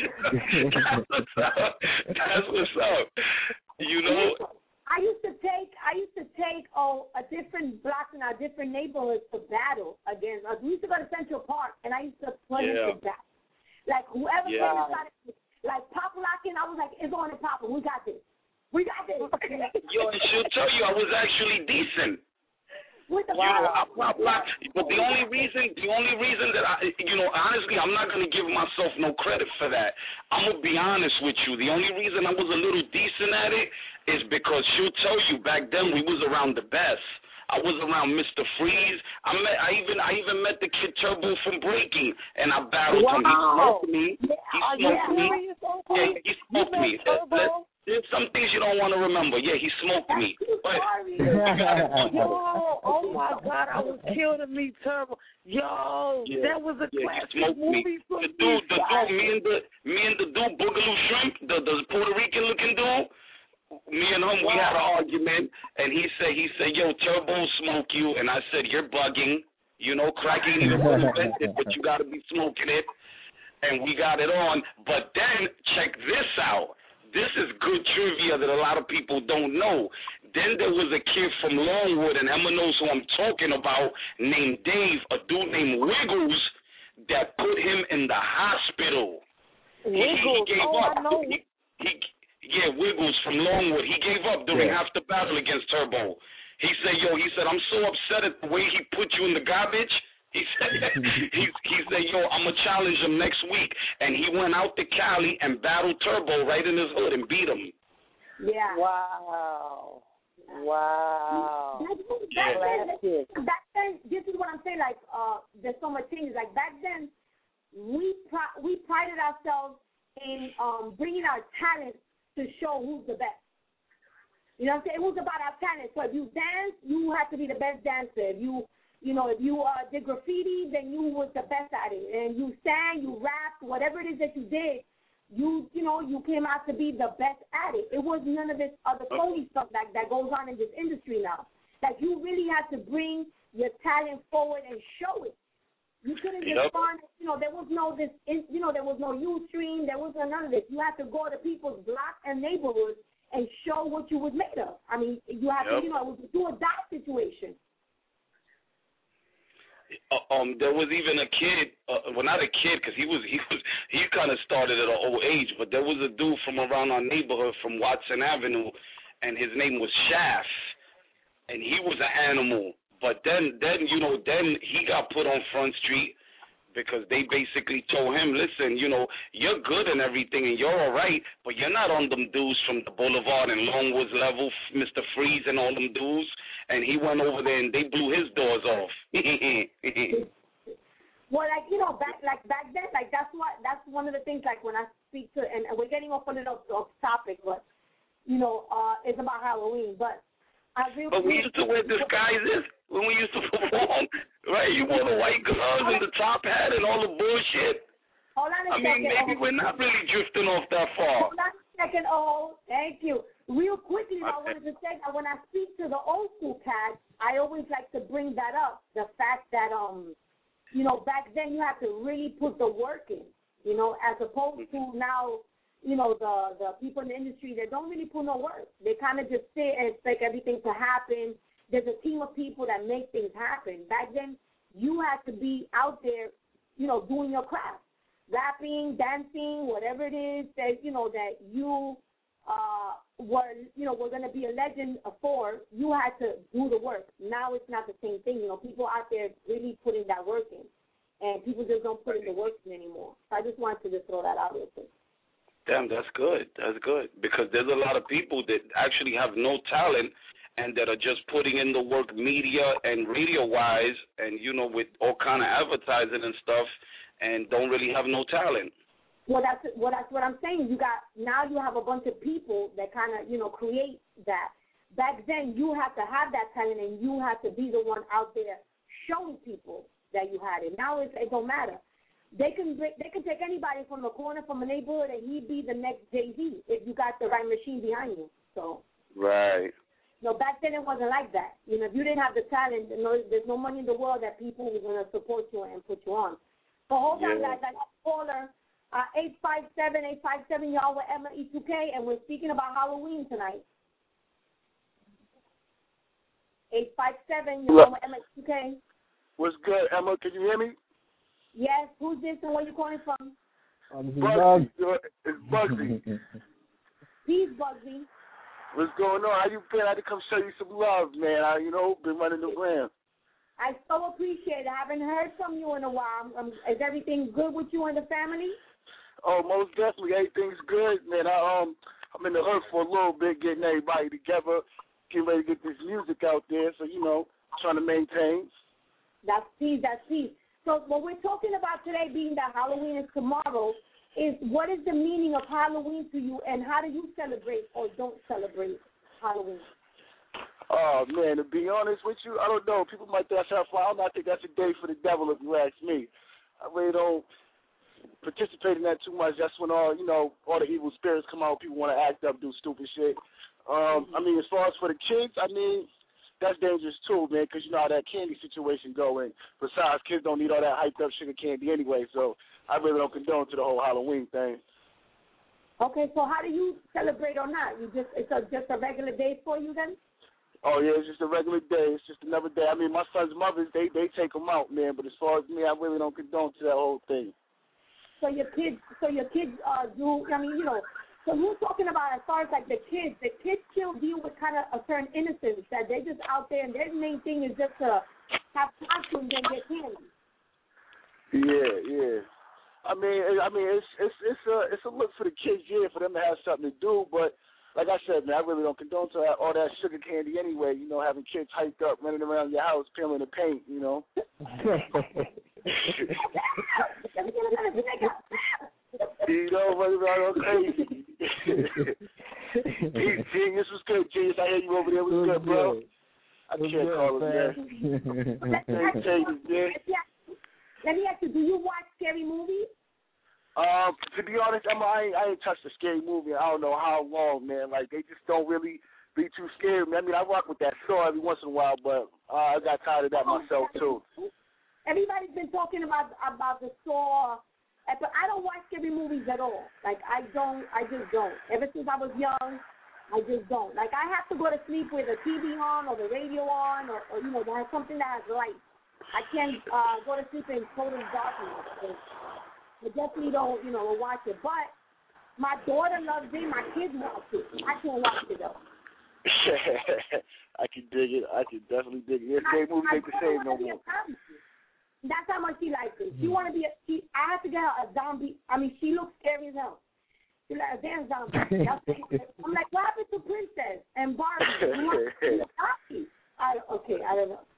That's what's up. You know? I used to take a different blocks in our different neighborhoods to battle against. We used to go to Central Park, and I used to play to that. Like, whoever started, like, pop locking, I was like, it's on and popping. We got this. Yo, she'll tell you I was actually decent. With the I pop lock. But the only reason that I, honestly, I'm not going to give myself no credit for that. I'm going to be honest with you. The only reason I was a little decent at it is because she'll tell you back then we was around the best. I was around Mr. Freeze. I even met the Kid Turbo from Breaking, and I battled him. He smoked me. He smoked me. There's some things you don't want to remember. Yeah, he smoked me. But oh my God, I was killed to meet Turbo. That was a classic movie from the dude, me and the dude Boogaloo Shrimp, the Puerto Rican looking dude. me and him, we had an argument, and he said, yo, Turbo smoke you, and I said, you're bugging. You know, crack ain't even invented, but you got to be smoking it. And we got it on. But then, check this out. This is good trivia that a lot of people don't know. Then there was a kid from Longwood, and Emma knows who I'm talking about, named Dave, a dude named Wiggles, that put him in the hospital. Wiggles? He gave up. Wiggles from Longwood. He gave up during half the battle against Turbo. He said, I'm so upset at the way he put you in the garbage. He said, yo, I'm going to challenge him next week. And he went out to Cali and battled Turbo right in his hood and beat him. Yeah. Wow. Back then, this is what I'm saying, like, there's so much changes. Like, back then, we prided ourselves in bringing our talent to show who's the best. You know what I'm saying? It was about our talent. So if you dance, you have to be the best dancer. If you did graffiti, then you was the best at it. And you sang, you rapped, whatever it is that you did, you came out to be the best at it. It was none of this other phony stuff that goes on in this industry now. Like, you really have to bring your talent forward and show it. You couldn't just find, there was no Ustream, there was none of this. You have to go to people's blocks and neighborhoods and show what you was made of. I mean, you have to, it was a do-or-die situation. There was even a kid, well, not a kid, because he kind of started at an old age, but there was a dude from around our neighborhood from Watson Avenue, and his name was Shaft, and he was an animal. But then he got put on Front Street because they basically told him, listen, you're good and everything and you're all right, but you're not on them dudes from the Boulevard and Longwoods level, Mr. Freeze and all them dudes. And he went over there and they blew his doors off. Well, back then, that's one of the things, like, when I speak to, and we're getting off a little off topic, but, it's about Halloween, but we used to wear disguises when we used to perform, right? You wore the white gloves and the top hat and all the bullshit. Hold on a second. Maybe we're not really drifting off that far. Hold on a second. Oh, thank you. Real quickly, I wanted to say that when I speak to the old school cats, I always like to bring that up, the fact that, back then you have to really put the work in, as opposed to now, the people in the industry that don't really put no work. They kind of just sit and expect everything to happen. There's a team of people that make things happen. Back then, you had to be out there, doing your craft, rapping, dancing, whatever it is that, that you were going to be a legend for. You had to do the work. Now it's not the same thing. People out there really putting that work in, and people just don't put in the work in anymore. So I just wanted to just throw that out there. Damn, that's good. That's good. Because there's a lot of people that actually have no talent and that are just putting in the work media and radio-wise and, with all kind of advertising and stuff and don't really have no talent. Well, that's what I'm saying. Now you have a bunch of people that kind of, create that. Back then, you have to have that talent and you have to be the one out there showing people that you had it. Now it don't matter. They can take anybody from the corner, from a neighborhood, and he'd be the next Jay-Z if you got the right machine behind you. So right. Back then it wasn't like that. If you didn't have the talent, there's no money in the world that people were going to support you and put you on. So hold on, guys. I got a caller, 857, y'all, with Emma E2K, and we're speaking about Halloween tonight. 857, y'all, with Emma E2K. What's good, Emma? Can you hear me? Yes, who's this and where you calling from? Bugsy. It's Bugsy. Peace, Bugsy. What's going on? How you feeling? I had to come show you some love, man. Been running the gram. I so appreciate it. I haven't heard from you in a while. Is everything good with you and the family? Oh, most definitely. Everything's good, man. I'm in the hood for a little bit, getting everybody together, getting ready to get this music out there. So, trying to maintain. That's peace. So what we're talking about today, being that Halloween is tomorrow, is what is the meaning of Halloween to you, and how do you celebrate or don't celebrate Halloween? Oh, man, to be honest with you, I don't know. People might think I think that's a day for the devil, if you ask me. I really don't participate in that too much. That's when all the evil spirits come out. People want to act up, do stupid shit. I mean, as far as for the kids, I mean, that's dangerous too, man, because you know how that candy situation going. Besides, kids don't need all that hyped up sugar candy anyway, so I really don't condone to the whole Halloween thing. Okay, so how do you celebrate or not? It's just a regular day for you then? Oh yeah, it's just a regular day. It's just another day. I mean, my son's mothers, they take them out, man. But as far as me, I really don't condone to that whole thing. So your kids do. I mean, you know. So you're talking about as far as like the kids still deal with kind of a certain innocence that they're just out there and their main thing is just to have costumes and get candy. Yeah. I mean, it's a look for the kids, yeah, for them to have something to do. But like I said, man, I really don't condone to all that sugar candy anyway. You know, having kids hyped up, running around your house, peeling the paint. You know. You know, running around all crazy. Genius was good. Genius, I hear you over there. Was good, bro. I can't call him, man. Let me ask you, do you watch scary movies? To be honest, I ain't touched a scary movie in I don't know how long, man. Like, they just don't really be too scary. I mean, I rock with that Saw every once in a while, but I got tired of that myself, too. Everybody's been talking about the Saw, but I don't watch scary movies at all. Like, I just don't. Ever since I was young, I just don't. Like, I have to go to sleep with the TV on or the radio on or you know, to have something that has light. I can't go to sleep in total darkness. I definitely don't, you know, watch it. But my daughter loves it. My kids watch it. I can't watch it, though. I can dig it. I can definitely dig it. Scary movies ain't the same no more. That's how much she likes it. She want to be I have to get her a zombie. I mean, she looks scary as hell. She's like a damn zombie. I'm like, what happened to Princess and Barbie? You want to be a zombie? I don't know.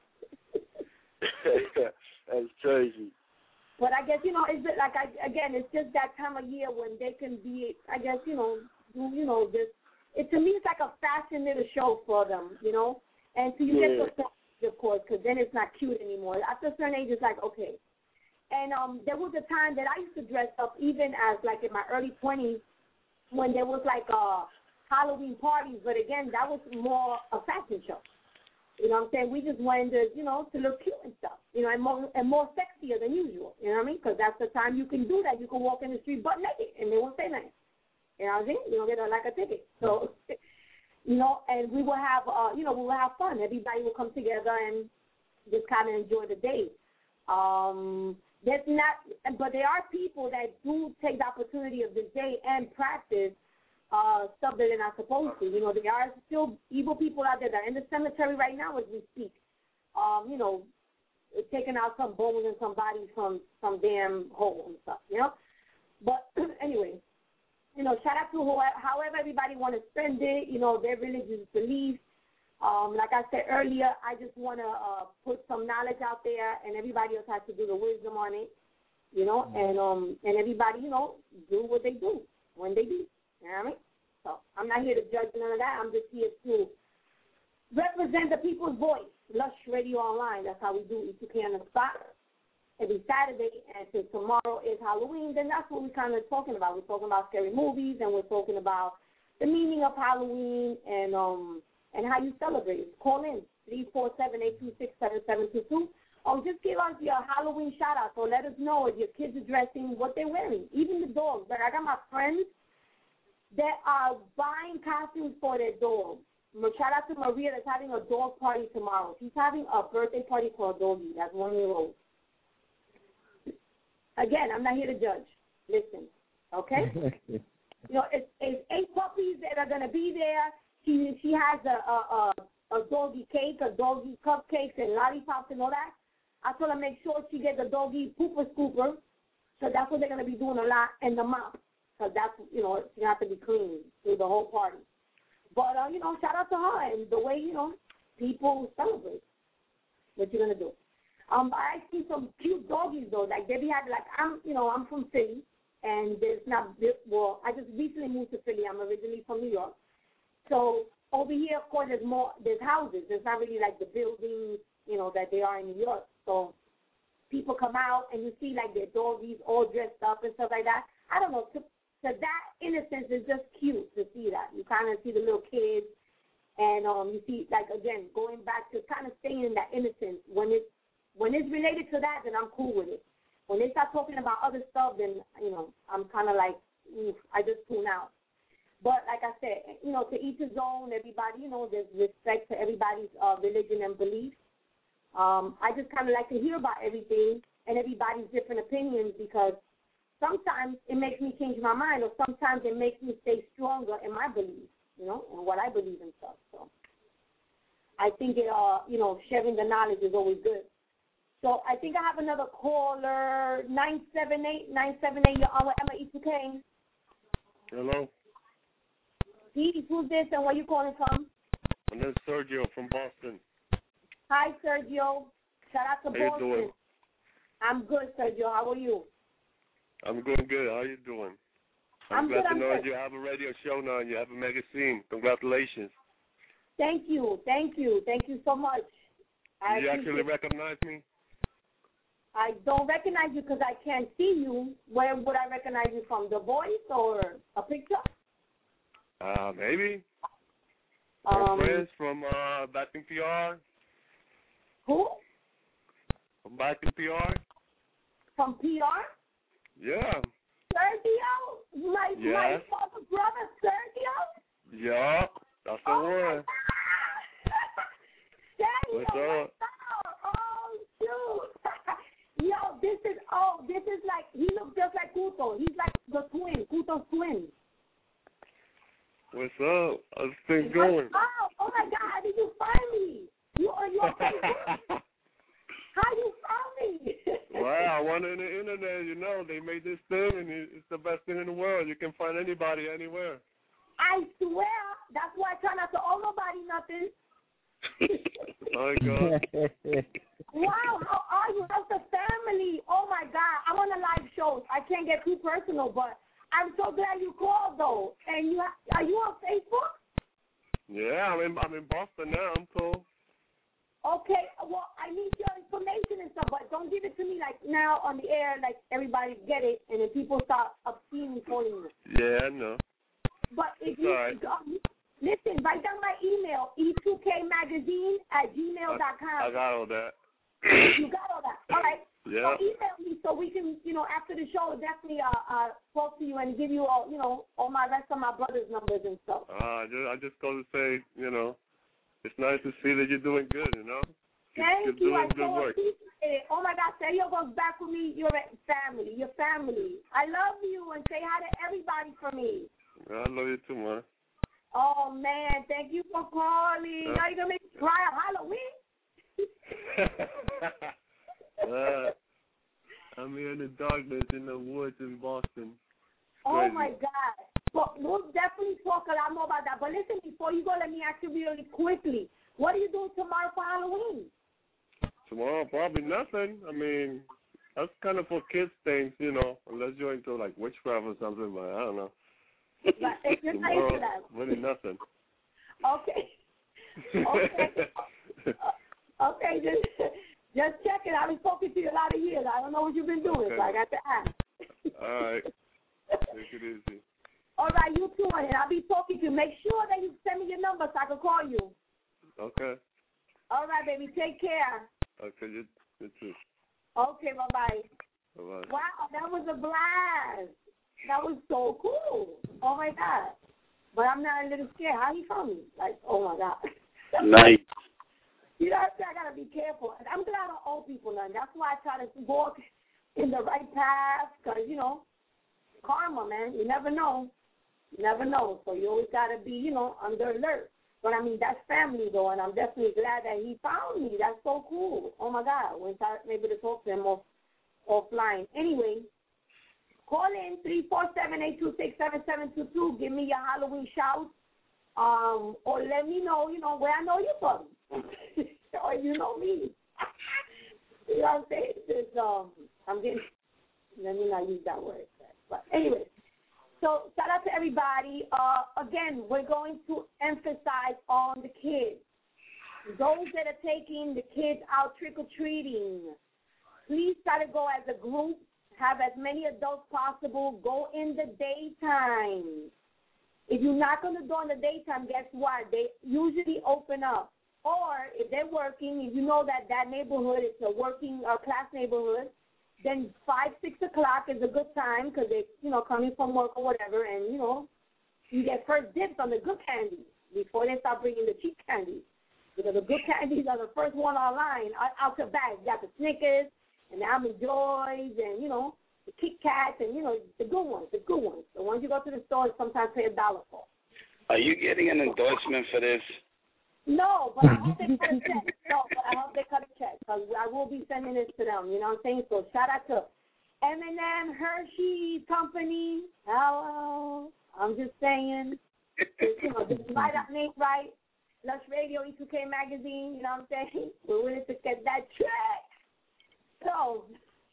That's crazy. But I guess, you know, it's like, again, it's just that time of year when they can be, I guess, you know, this. To me, it's like a fashion little show for them, you know. And so you get to a certain age, of course, because then it's not cute anymore. After a certain age, it's like, okay. And there was a time that I used to dress up, even as, like, in my early 20s, when there was, like, Halloween parties. But, again, that was more a fashion show. You know what I'm saying? We just wanted to, you know, to look cute and stuff, you know, and more sexier than usual. You know what I mean? Because that's the time you can do that. You can walk in the street butt naked, and they won't say nothing. You know what I'm saying? You don't get like a ticket. So, you know, and we will have, we will have fun. Everybody will come together and just kind of enjoy the day. But there are people that do take the opportunity of this day and practice stuff that they're not supposed to. You know, there are still evil people out there that are in the cemetery right now as we speak. You know, taking out some bones and some bodies from some damn hole and stuff, you know. But anyway, you know, shout out to however everybody want to spend it, you know, their religious beliefs. Like I said earlier, I just want to put some knowledge out there, and everybody else has to do the wisdom on it, you know, and everybody, you know, do what they do when they do. You know what I mean? So I'm not here to judge none of that. I'm just here to represent the people's voice. Lush Radio Online. That's how we do E2K on the spot every Saturday. And since tomorrow is Halloween, then that's what we're kind of talking about. We're talking about scary movies, and we're talking about the meaning of Halloween and how you celebrate it. Call in 347-826-7722. Or just give us your Halloween shout out. So let us know if your kids are dressing, what they're wearing. Even the dogs. Like I got my friends that are buying costumes for their dogs. Shout out to Maria that's having a dog party tomorrow. She's having a birthday party for a doggie. That's 1 year old. Again, I'm not here to judge. Listen, okay? You know, it's 8 puppies that are going to be there. She has a doggy cake, a doggy cupcakes and lollipops and all that. I told her make sure she gets a doggy pooper scooper, so that's what they're going to be doing a lot, and the mop. Because that's, you know, you have to be clean through the whole party. But, you know, shout out to her and the way, you know, people celebrate. What you going to do? I see some cute doggies, though. Like, they be having, like, I'm from Philly, and there's not, well, I just recently moved to Philly. I'm originally from New York. So over here, of course, there's houses. There's not really like the buildings, you know, that they are in New York. So people come out, and you see, like, their doggies all dressed up and stuff like that. I don't know. So that innocence is just cute to see that. You kind of see the little kids And you see, like, again, going back to kind of staying in that innocence. When it's related to that, then I'm cool with it. When they start talking about other stuff, then, I'm kind of like, I just tune out. But like I said, to each his own, everybody, there's respect to everybody's religion and beliefs. I just kind of like to hear about everything and everybody's different opinions, because sometimes it makes me change my mind, or sometimes it makes me stay stronger in my beliefs, and what I believe in stuff. So I think sharing the knowledge is always good. So I think I have another caller, 978, you're on with Emma E2K. Hello. Steve, who's this and where you calling from? My name's Sergio from Boston. Hi, Sergio. Shout out to Boston. How you doing? I'm good, Sergio. How are you? I'm doing good. How you doing? I'm glad to know you have a radio show now and you have a magazine. Congratulations. Thank you. Thank you so much. Do you actually recognize me? I don't recognize you because I can't see you. Where would I recognize you from? The voice or a picture? Maybe. Friends from back in PR. Who? From back in PR. From PR? Yeah. Sergio? My father's brother, Sergio? Yeah, that's the one. What's up? Oh, shoot. Yo, this is like, he looks just like Kuto. He's like the twin, Kuto's twin. What's up? How's things going? Oh my God, how did you find me? You on Facebook? How you found me? Wow, I went on the internet, they made this thing, and it's the best thing in the world. You can find anybody anywhere. I swear, that's why I try not to owe nobody nothing. My God. Wow, how are you? How's the family? Oh my God, I'm on a live show. I can't get too personal, but I'm so glad you called though. And are you on Facebook? Yeah, I'm in Boston now. I'm told. Okay, well, I need your information and stuff, but don't give it to me like now on the air, like everybody get it, and then people start obscenely calling you. Yeah, I know. But if you listen, write down my email, e2kmagazine@gmail.com. I got all that. You got all that. All right. Yeah. So email me so we can, after the show, definitely talk to you and give you all, all my rest of my brother's numbers and stuff. I just go to say, it's nice to see that you're doing good, Thank you. I good work. Appreciate it. Oh my God, Sergio goes back with me. You're family. Your family. I love you, and say hi to everybody for me. I love you too, man. Oh man, thank you for calling. Now you're gonna make me cry on Halloween. I'm here in the darkness in the woods in Boston. Oh my God. But we'll definitely talk a lot more about that. But listen, before you go, let me ask you really quickly. What are you doing tomorrow for Halloween? Tomorrow, probably nothing. I mean, that's kind of for kids things, unless you're into like witchcraft or something, but I don't know. But if you're not into that. Really nothing. Okay. Okay, just check it. I've been talking to you a lot of years. I don't know what you've been doing, so I got to ask. All right. Take it easy. All right, you too, and I'll be talking to you. Make sure that you send me your number so I can call you. Okay. All right, baby. Take care. Okay, you too. Okay, bye-bye. Bye-bye. Wow, that was a blast. That was so cool. Oh, my God. But I'm not a little scared. How he found me? Like, oh, my God. Nice. You know what I'm saying? I got to be careful. And I'm glad I don't owe people nothing. That's why I try to walk in the right path because, karma, man. You never know. You never know. So you always got to be, under alert. But, I mean, that's family, though, and I'm definitely glad that he found me. That's so cool. Oh, my God. Once I was able to talk to him offline. Anyway, call in 347-826-7722. Give me your Halloween shout. Or let me know, where I know you from. Or you know me. You know what I'm saying? Let me not use that word. But anyway. So shout out to everybody. Again, we're going to emphasize on the kids. Those that are taking the kids out trick-or-treating, please try to go as a group, have as many adults possible, go in the daytime. If you knock on the door in the daytime, guess what? They usually open up. Or if they're working, if you know that neighborhood is a working class neighborhood, then 5, 6 o'clock is a good time because they're, coming from work or whatever, and, you get first dibs on the good candies before they start bringing the cheap candies. Because the good candies are the first one online out the bag. You got the Snickers and the Almond Joys and, the Kit Kats and, the good ones. The ones you go to the store and sometimes pay $1 for. Are you getting an endorsement for this? No, but I hope they cut a check. Because I will be sending this to them. You know what I'm saying? So shout out to M&M, Hershey Company. Hello. I'm just saying. Just right up, Nate, right? Lush Radio, E2K Magazine. You know what I'm saying? We're willing to get that check. So,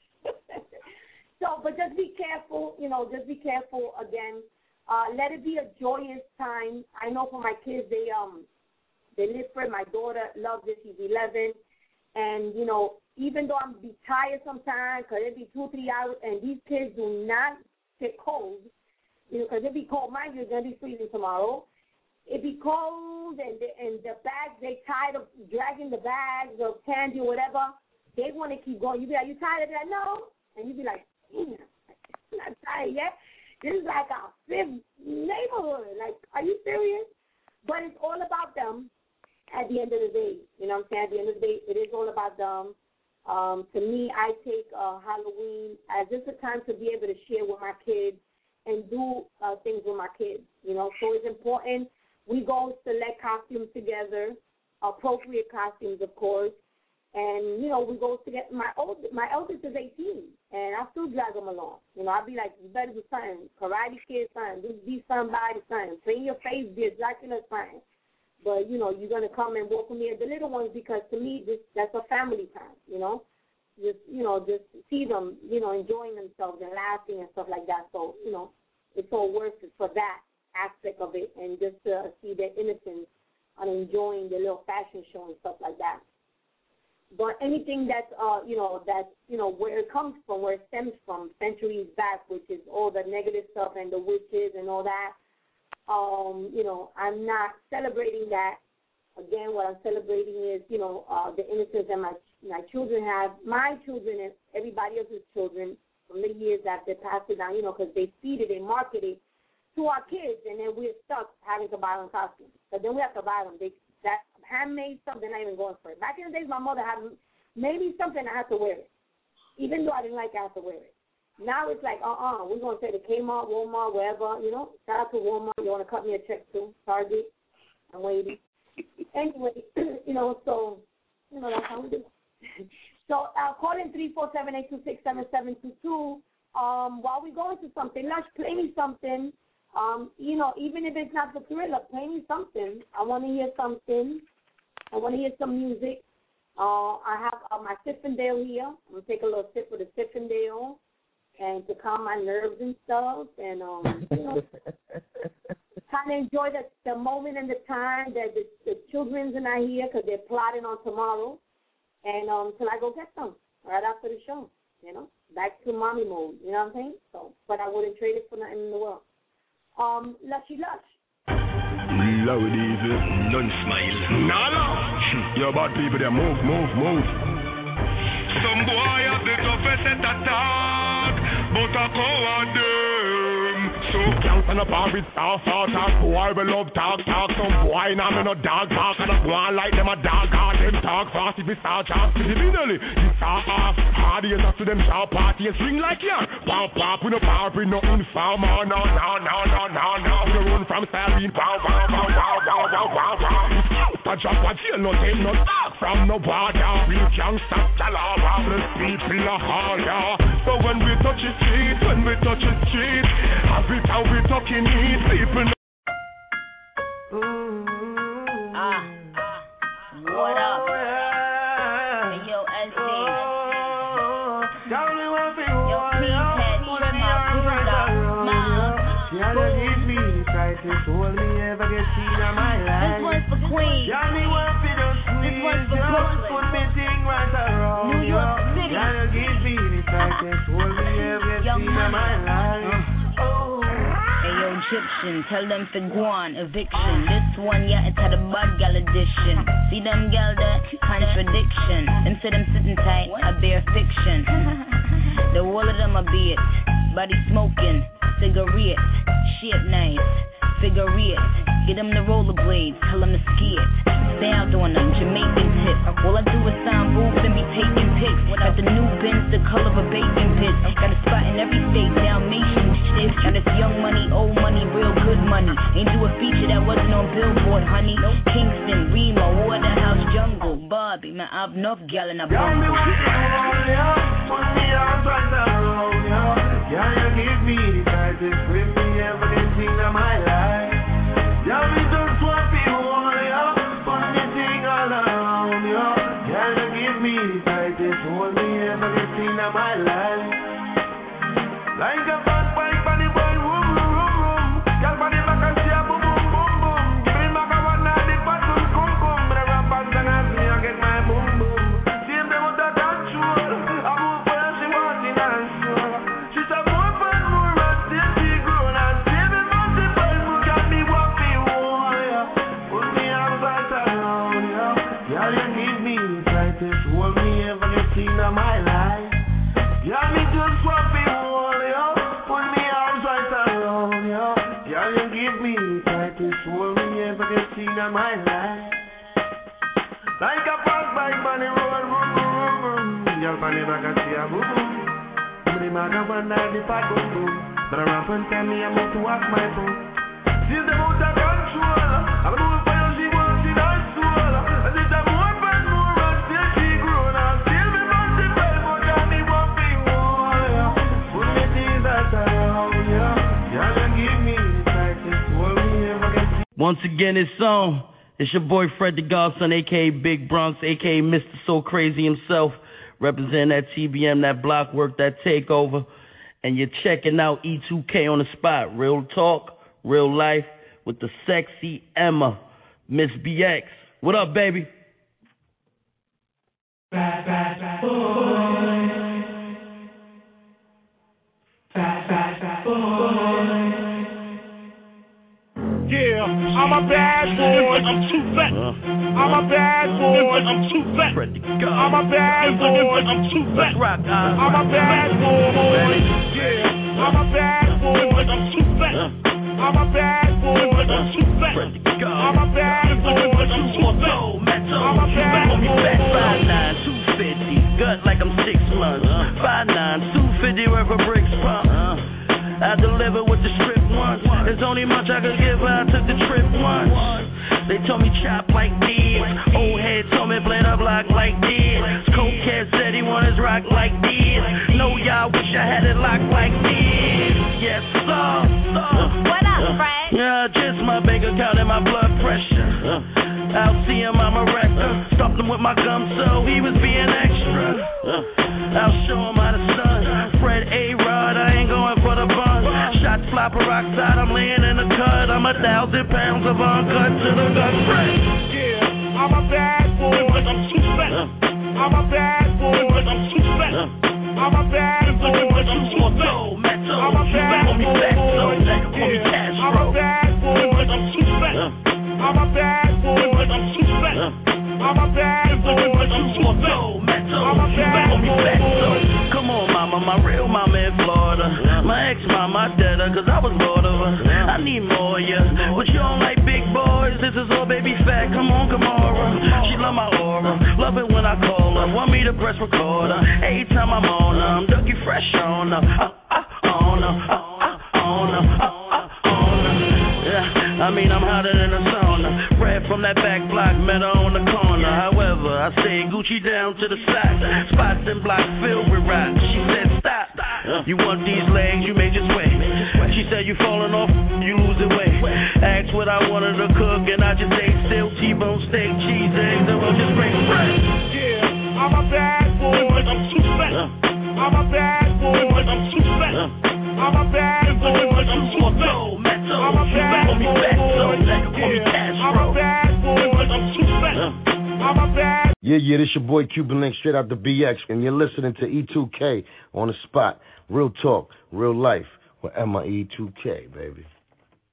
but just be careful. Just be careful again. Let it be a joyous time. I know for my kids, they live for it. My daughter loves it. She's 11. And, even though I'm be tired sometimes because it be 2-3 hours, and these kids do not get cold, because it be cold. Mind you, it's going to be freezing tomorrow. It be cold, and the bags, they tired of dragging the bags of candy or whatever. They want to keep going. You be like, you tired of that? No. And you be like, I'm not tired yet. This is like our 5th neighborhood. Like, are you serious? But it's all about them at the end of the day. You know what I'm saying? At the end of the day, it is all about them. To me, I take Halloween as just a time to be able to share with my kids and do things with my kids. So it's important. We go select costumes together, appropriate costumes, of course. And, we go to get my eldest is 18, and I still drag them along. I'll be like, you better do something. Karate Kid, something. Do be somebody, something. Paint your face, be a Dracula, something. But, you're going to come and walk with me at the little ones because, to me, that's a family time, Just see them, enjoying themselves and laughing and stuff like that. So, it's all worth it for that aspect of it and just to see their innocence and enjoying the little fashion show and stuff like that. But anything that's, where it comes from, where it stems from, centuries back, which is all the negative stuff and the witches and all that, I'm not celebrating that. Again, what I'm celebrating is, the innocence that my children have, my children and everybody else's children from the years that they passed it down, because they feed it, they market it to our kids, and then we're stuck having to buy them costumes. But then we have to buy them. That handmade stuff, they're not even going for it. Back in the days, my mother had maybe something I had to wear it. Even though I didn't like it, I had to wear it. Now it's like, we're going to say the Kmart, Walmart, wherever, Shout out to Walmart. You want to cut me a check too? Target. I'm waiting. Anyway, so, that's how we do it. So call in 347-826-7722. While we go into something, Lush, play me something. Even if it's not the Thriller, play me something. I want to hear something. I want to hear some music. I have my Zinfandel here. I'm going to take a little sip of the Zinfandel and to calm my nerves and stuff. And, kind of enjoy the moment and the time that the children's are not here because they're plotting on tomorrow. And till I go get them right after the show, back to mommy mode, you know what I'm saying? So, but I wouldn't trade it for nothing in the world. Lushy Lush. Low it easy, none smile. Nala! Your bad people, they move. Some boy have the toughest set attack, but I coward them. So can't stand up and with talk. Boy, we love talk. Some boy now me no dog bark, and I go on like them a dog. Them talk fast if we start talk. Criminally, it's off. Hard years after them sharp party, swing like yeah. Pop, we no power, we no informer. No. We run from Sarine. Wow. I drop what you no take no talk from no border. We can't stop the lava. The people are harder. So when we touch the street, have it how we talking it, people. What up? Hey, yo, SD. Yo, Meathead, eat my Buddha, Mom. This one's for Queens. This one's for Brooklyn. New York City. Young Money. Hey, yo, G, Egyptian. Tell them for guan, eviction. This one, yeah, it's had a bad gal edition. See them gal there? Contradiction. Them say them sitting tight, I bear fiction. The wall of them a beat. Body smoking, cigarette. Shit nice, figurette. Get them the rollerblades, tell them to ski it. Stay out doing them Jamaican tips. All I do is sign booths and be taking pics. Got the new Benz, the color of a bacon pit. Got a spot in every state, Dalmatian shit. Got this young money, old money, real good money. Ain't do a feature that wasn't on Billboard, honey. Kingston, Remo, Waterhouse, Jungle, Bobby. Man, I've enough gal in a bungle. Yeah, you give me the tightest grip me everything in my life. Yeah, we just want to hold you, put me thing all around you. Yeah, you give me the tightest hold me everything in my life. Like a bad bike on the boy, boom, boom, boom. Girl, on the back and say boom, boom, boom, boom. Give me back a one night, the fat boom, come, come. But I rap and sing and me, I get my boom, boom. See them with the control, I move where she wants in and show. My life, yeah, me just want to hold you, put me arms right around you. Yeah, you give me the tightest hold me ever get seen in my life. Like a fast bike on the road, boom, boom, boom. Girl, on the back I see a boom, boom. But the maga one night the fat boom, boom. But I rap and tell me I'm about to walk my phone. Since them out of control, I'm moving for you, she wants in her soul. And it's a more and more and still she grown up. Once again, it's on. It's your boy Fred the Godson, a.k.a. Big Bronx, a.k.a. Mr. So Crazy himself, representing that TBM, that block work, that takeover. And you're checking out E2K on the spot. Real talk, real life, with the sexy Emma, Miss BX. What up, baby? Bad, bad, bad boy. Bad, bad, bad boy. Yeah, I'm a bad boy. I'm too fat. I'm a bad boy. I'm too fat. I'm a bad boy. I'm too fat. I'm a bad boy. Yeah, I'm a bad boy. I'm too fat. I'm a bad boy. I'm too fat. I'm a bad boy. I'm too fat. I'm a bad boy. 5'9", 250, gut like I'm 6 months. 5'9", 250 worth of bricks pump. I deliver with the strip once. There's only much I could give her. I took the trip once. They told me chop like this. Old head told me play the block like this. Coke cat said he want his rock like this. No, y'all wish I had it locked like this. Yes, sir. What up, Frank? Yeah, just my bank account and my blood pressure. I'll see him, I'm a wrecker. Stopped him with my gum, so he was being extra. I'll show him how to stun. Fred A-Rod, I ain't going for the bun. Shots fly peroxide, I'm laying in the cut. I'm 1,000 pounds of uncut to the gut. Yeah, I'm a bad boy, but I'm too fat. I'm a bad boy, but I'm too fat. I'm a bad boy, but I'm too fat. I'm a bad boy, yeah. I'm a bad boy, but I'm too fat. I'm a bad boy, but I'm too fat. I'm a bad boy, but I'm too fat. I'm a bad boy. Come on, mama, my real mama in Florida. My ex-mama, I dead her, cause I was bored of her. I need more, yeah. But you don't like big boys, this is all baby fat. Come on, Kamara. She love my aura, love it when I call her. Want me to press record her. Every time I'm on her, I'm Dougie Fresh on her. On her, on her, on her. Yeah, I mean, I'm hotter than a sauna. Fred from that back block, met her on the corner. However, I say Gucci down to the side. Spots and blocks filled with rocks. She said, stop. You want these legs, you may just wait. She said, you falling off, you losing weight. Asked what I wanted to cook, and I just ate still T-bone steak, cheese, eggs, and we'll just bring bread. Yeah, I'm a bad boy, but I'm too fat. I'm a bad boy, but I'm too fat. I'm a bad boy, but I'm too fat. I'm a bad boy, yeah. I'm a bad boy, but I'm too fat. I'm a bad. Yeah, this your boy Cuban Link, straight out the BX, and you're listening to E2K on the spot. Real talk, real life with Emma E2K, baby.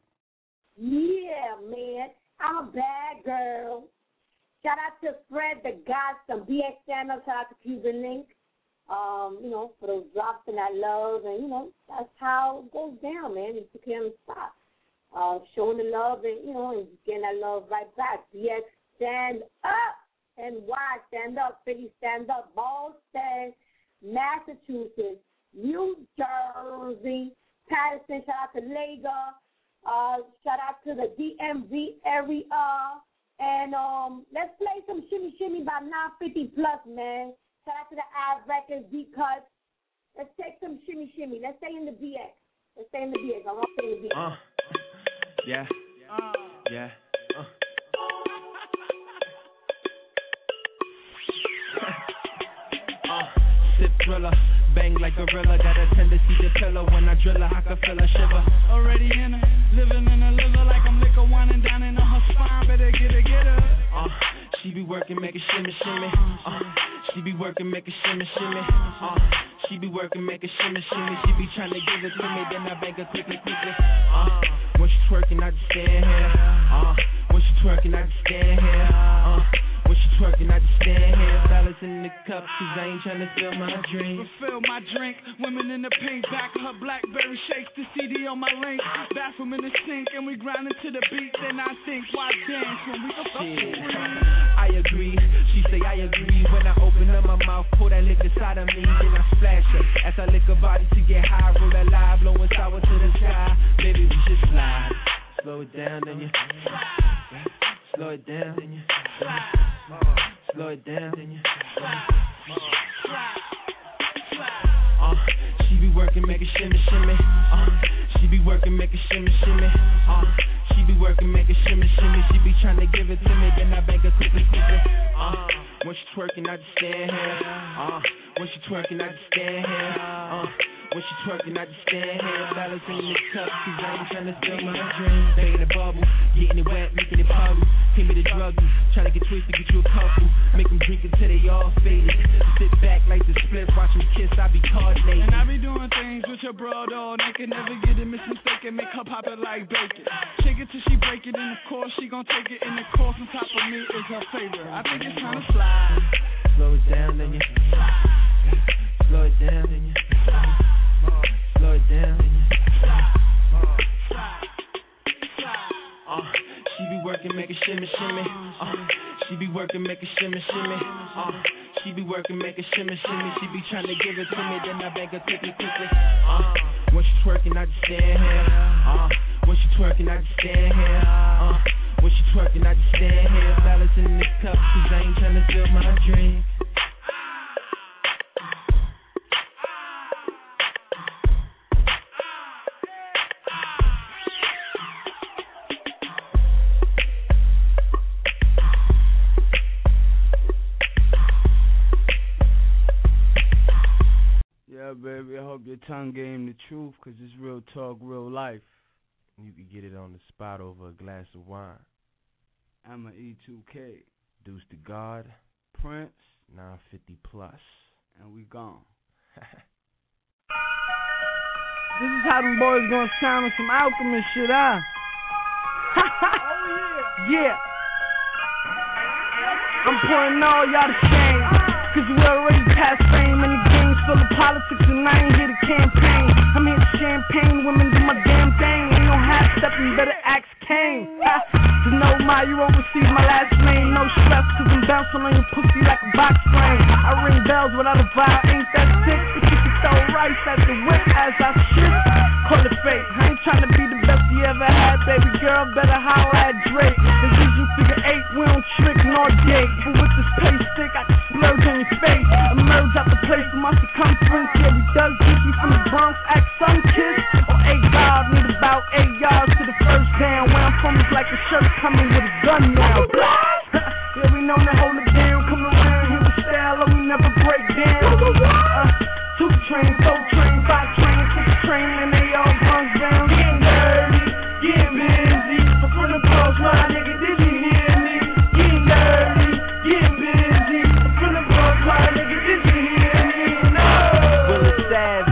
Yeah, man. I'm a bad girl. Shout out to Fred the Gotham, BX Channel. Shout out to Cuban Link. For those drops and that love, and that's how it goes down, man. You can't stop showing the love, and and getting that love right back. BX, stand up, and why stand up? Philly, stand up. Boston, Massachusetts, New Jersey, Patterson. Shout out to Lagos. Shout out to the DMV area, and let's play some Shimmy Shimmy by 950 Plus, man. Shout out to the Ad Records, D-Cuts. Let's take some Shimmy Shimmy. Let's stay in the BX. I want to stay in the BX. Yeah. Sip thriller, bang like a gorilla. Got a tendency to pillow when I drill her. I can feel her shiver. Already in her, living in a liver like I'm liquor winding down in her spine. Better get her. She be working, make a shimmy, shimmy. She be working, make a shimmy, shimmy. She be working, make a shimmy, shimmy. She be trying to give it to me, then I bang her quickly. When she twerking, I just stand here. When she twerking, I just stand here. When she twerking, I just stand here. Fellas in the cup, cause I ain't trying to fill my drink. Refill my drink, women in the pink. Back of her Blackberry shakes, the CD on my link. Bathroom in the sink, and we grinding to the beat. Then I think, why dance when we can fuck for free? I agree, she say I agree. When I open up my mouth, pour that liquor inside of me. Then I splash her, as I lick her body to get high. Roll that live, blowing sour to the sky. Baby, we should slide. Slow it down, then you slow it down, then you slow it down, then you she be working, make a shimmy, shimmy. She be working, make a shimmy, shimmy. She be working, make a shimmy, shimmy. She be trying to give it to me, then I bang her quickly. When she twerking, I just stand here. When she twerking, I just stand here. When she twerking, I just stand here. Fellas in the cup, cause I ain't trying to steal my dream. Banging the bubble, getting it wet, making it puddle. Came here to drug you, trying to get twisted, get you a couple. Make them drink until they all faded. Sit back like the split, watch them kiss, I be coordinating. And I be doing things with your bro, though. They can never get it mistaken, make her pop it like bacon. Shake it till she break it, and of course she gon' take it. And the course on top of me is her favorite. I think it's time to slide. Slow it down, then you slow it down, then you slow it down, then you she be working, make a shimmy, shimmy. She be working, make a shimmy, shimmy. She be working, make a shimmy, shimmy. She be trying to give it to me, then I bang her quickly. When she twerking, I just stand here. When she twerking, I just stand here. When she twerking, I just stand here. Fellas in the cup, cause I ain't trying to fill my drink. Yeah, baby, I hope your tongue game the truth, cause it's real talk, real life. You can get it on the spot over a glass of wine. I'm a E2K. Deuce to God. Prince. 950 Plus. And we gone. This is how them boys gonna sound on some Alchemist shit, huh? Yeah. I'm pouring all y'all to shame, cause we already past fame, and the game's full of politics, and I ain't here to campaign. I'm here to champagne, women do my damn thing. Ain't no half-stepping, better ask Kane. To know you won't receive my last name. No stress, cause I'm bouncing on your pussy like a box frame. I ring bells without a vibe, ain't that sick? But you can throw rice at the whip as I shit. Call it fake, I ain't trying to be the best you ever had, baby girl, better holler at Drake. As usual, figure 8, we don't trick nor date. But with this pace stick, I can splurge on your face. Emerge out the place with my circumference. Yeah, we does get me from the Bronx, act some kids. Or 8 need about 8 yards to the first down. Where I'm from is like a shirt coming with a gun now. Yeah, we know to hold it down. Come around here with style and we never break down. 2 trains, 4 trains, 5 trains, 6 trains, and they all guns down. Getting dirty, getting busy. I'm from the Bronx, my nigga, did you hear me? Getting dirty, getting busy. I'm from the Bronx, my nigga, did you hear me? No. Will it sad?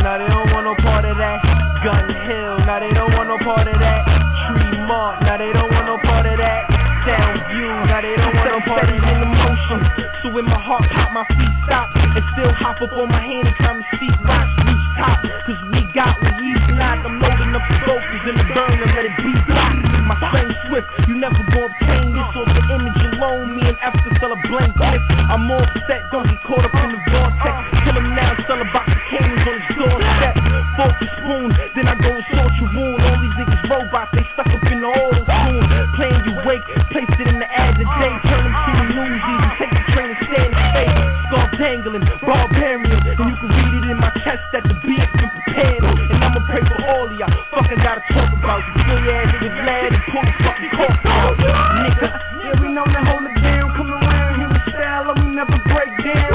my feet stop. And still hop up on my hand and try to see rocks reach top. Cause we got what he's not. I'm loading up the focus in the burner, let it be blocked. My slang swift, you never gon' obtain this off the image alone. Me and Esther sell a blank gift. I'm all set, don't get caught up in the vortex. Kill him now, sell a box of cannons on his doorstep. Fork and spoon, then I go and sort your wound. All these niggas robots, they stuck up in the auto tune. Playing you wake, placed it in the ad today. Turn them to the newsies and take the train and stand in face. Scarf dangling, barbarian. And you can read it in my chest that the beat's been prepared. And I'ma pray for all of y'all. Fucking gotta talk about you. Feel your ass niggas mad and pull the fucking cork out. Nigga, yeah, we know to hold it down. Come around here with style and we never break down.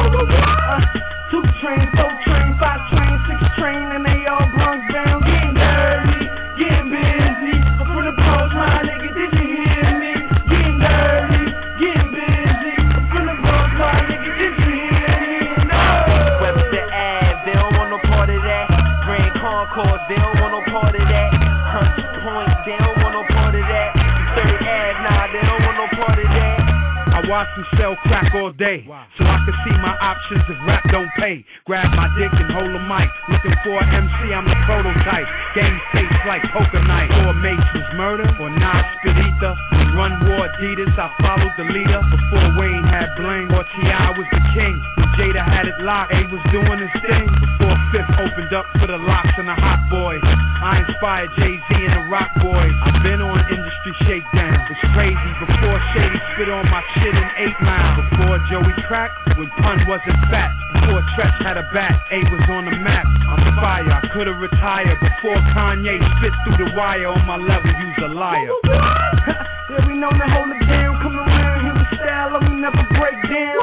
2 trains, 4 trains, 5 trains, 6 trains, and they all Bronx bound. Getting dirty, getting busy. I'm from the Bronx, my nigga, did you hear me? Getting dirty, getting busy. I'm from the Bronx, my nigga, did you hear me? No. Webster Ave, they don't want no part of that. Grand Concourse, they don't want no part of that. Hunts Point, they don't want no part of that. 3rd Ave, nah, they don't want no part of that. I watch them sell crack all day, so I can see my options if rap don't pay. Grab my dick and hold a mic, looking for an MC, I'm the prototype. Games taste like poker night. Or Mates was murder, or Nas spit ether. When Run wore Adidas, I followed the leader. Before Wayne had bling, or T.I. was the king. When Jada had it locked, A was doing his thing. Before Fifth opened up for the Locks and the Hot Boys, I inspired Jay-Z and the Rock Boys. I've been on industry shakedown, it's crazy. Before Shady spit on my shit in 8 Mile. Before Joey cracked, when Pun wasn't fat. Before Tretch had a bat, A was on the map. I'm fire, I could've retired. Before Kanye spit through the wire on my level, you's a liar. Yeah, we know to hold it down. Come around here with style and we never break down.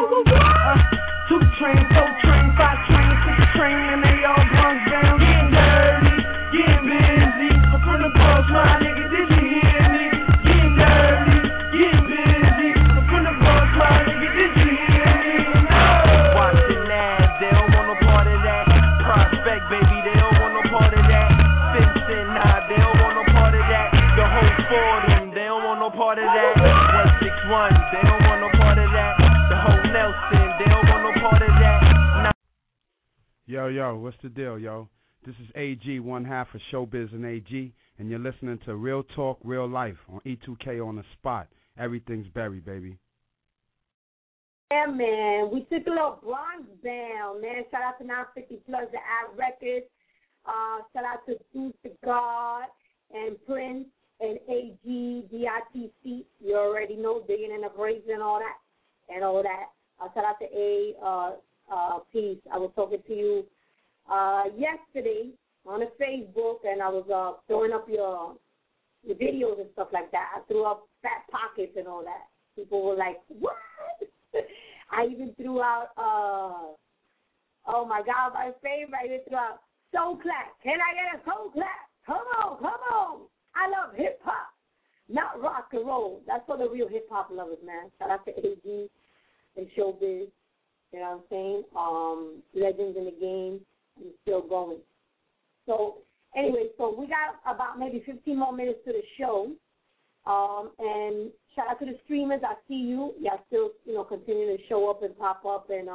2 trains, 4 trains, 5 trains, 6 trains, and they all Bronx bound. Getting dirty, getting busy. I'm from the Bronx, my nigga, did you hear me? Getting dirty, getting busy. I'm from the Bronx, my nigga, did you hear me? No. Washington Ave, they don't want no part of that. Prospect, baby, they don't want no part of that. Simpson, nah, they don't want no part of that. The whole Fordham, they don't want no part of that. 161, they don't want no part of that. The whole Nelson, they don't want no part of that. Yo, what's the deal, yo? This is AG, one half of Showbiz and AG, and you're listening to Real Talk, Real Life on E2K on the spot. Everything's Berry, baby. Yeah, man. We took a little Bronx down, man. Shout out to 950 Plus, the Ad Records. Shout out to Deuce the God and Prince and AG, DITC. You already know, digging in the braids and all that. Shout out to A, Peace. I was talking to you yesterday on the Facebook, and I was throwing up your videos and stuff like that. I threw up fat pockets and all that. People were like, what? I even threw out, oh my God, my favorite. I even threw out soul clap. Can I get a soul clap? Come on. I love hip hop, not rock and roll. That's for the real hip hop lovers, man. Shout out to AG and Showbiz. You know what I'm saying? Legends in the game and still going. So anyway, so we got about maybe 15 more minutes to the show. And shout out to the streamers. I see you. Y'all still, continue to show up and pop up and,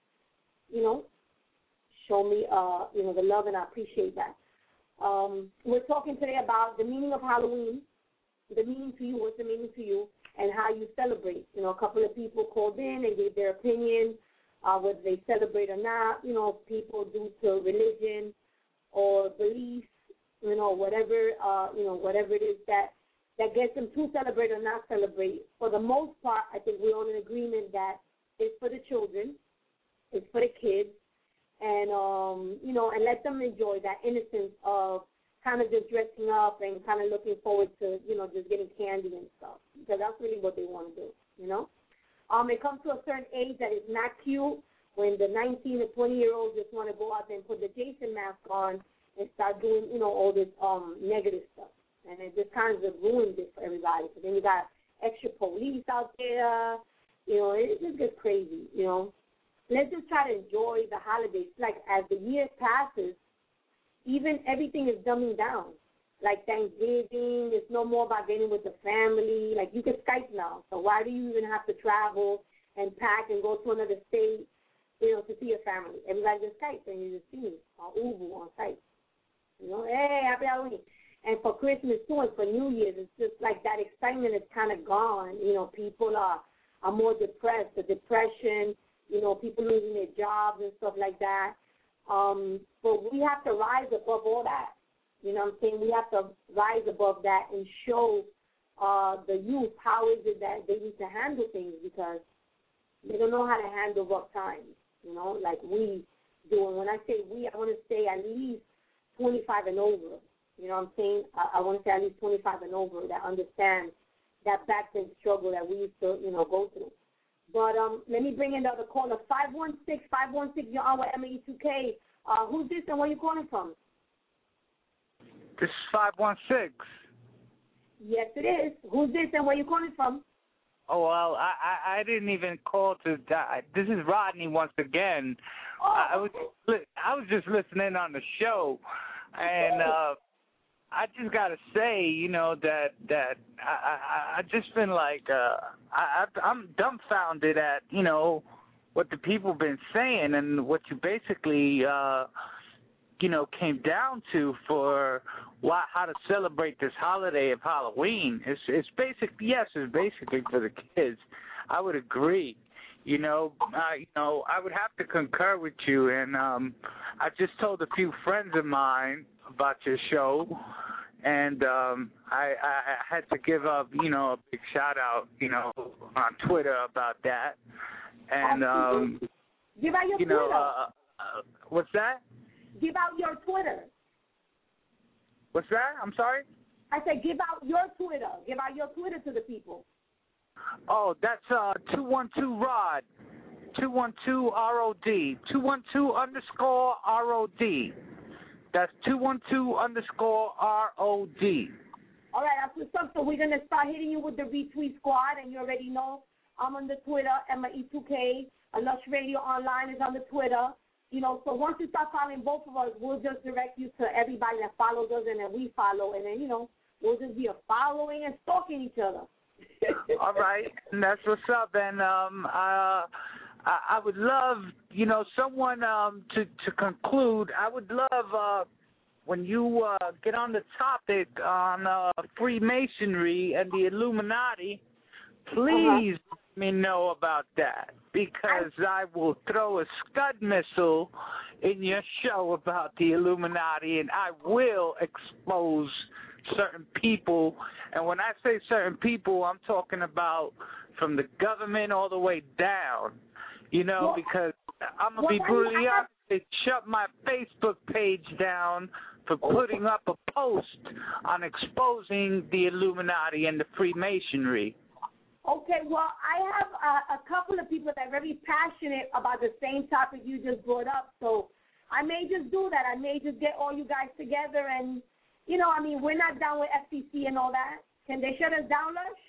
show me, the love, and I appreciate that. We're talking today about the meaning of Halloween, the meaning to you, what's the meaning to you, and how you celebrate. A couple of people called in and gave their opinion, whether they celebrate or not, people due to religion or beliefs, whatever, whatever it is that gets them to celebrate or not celebrate. For the most part, I think we're all in agreement that it's for the children, it's for the kids, and, and let them enjoy that innocence of kind of just dressing up and kind of looking forward to, just getting candy and stuff, because that's really what they want to do, It comes to a certain age that is not cute when the 19 and 20-year-olds just want to go out there and put the Jason mask on and start doing, all this negative stuff. And it just kind of ruins it for everybody. So then you got extra police out there. It just gets crazy, Let's just try to enjoy the holidays. Like, as the year passes, even everything is dumbing down. Like Thanksgiving, it's no more about getting with the family. Like, you can Skype now. So why do you even have to travel and pack and go to another state to see your family. Everybody just Skype and you just see me on Ubu on Skype. Hey, happy Halloween. And for Christmas too, and for New Year's, it's just like that excitement is kind of gone. People are more depressed. The depression, people losing their jobs and stuff like that. But we have to rise above all that. You know what I'm saying? We have to rise above that and show the youth how is it that they need to handle things, because they don't know how to handle rough times, like we do. And when I say we, I want to say at least 25 and over. You know what I'm saying? I want to say at least 25 and over that understand that back then struggle that we used to, go through. But let me bring in the other caller. 516, you're on with ME2K. Who's this and where you calling from? This is 516. Yes, it is. Who's this and where you calling from? Oh, well, I didn't even call to die. This is Rodney once again. Oh. I was just listening on the show, and I just gotta say, that I just been like, I'm dumbfounded at, what the people been saying and what you basically, came down to for how to celebrate this holiday of Halloween. It's basically for the kids. I would agree. I would have to concur with you, and I just told a few friends of mine about your show, and I had to give a big shout out, on Twitter about that, and give out your Twitter. What's that? Give out your Twitter. What's that? I'm sorry? I said give out your Twitter. Give out your Twitter to the people. Oh, that's 212-ROD. 212-ROD. 212_ROD. That's 212_ROD. All right, that's what's up. So we're going to start hitting you with the retweet squad, and you already know I'm on the Twitter, Emma E2K. Lush Radio Online is on the Twitter. So once you start following both of us, we'll just direct you to everybody that follows us and that we follow, and then, we'll just be following and stalking each other. All right, and that's what's up. And I would love, someone to conclude. I would love when you get on the topic on Freemasonry and the Illuminati, please let me know about that, because I will throw a Scud missile in your show about the Illuminati, and I will expose certain people. And when I say certain people, I'm talking about from the government all the way down, because I'm going to be brutally honest, they shut my Facebook page down for putting up a post on exposing the Illuminati and the Freemasonry. Okay, well, I have a couple of people that are very passionate about the same topic you just brought up, so I may just do that. I may just get all you guys together and, we're not down with FCC and all that. Can they shut us down, Lush?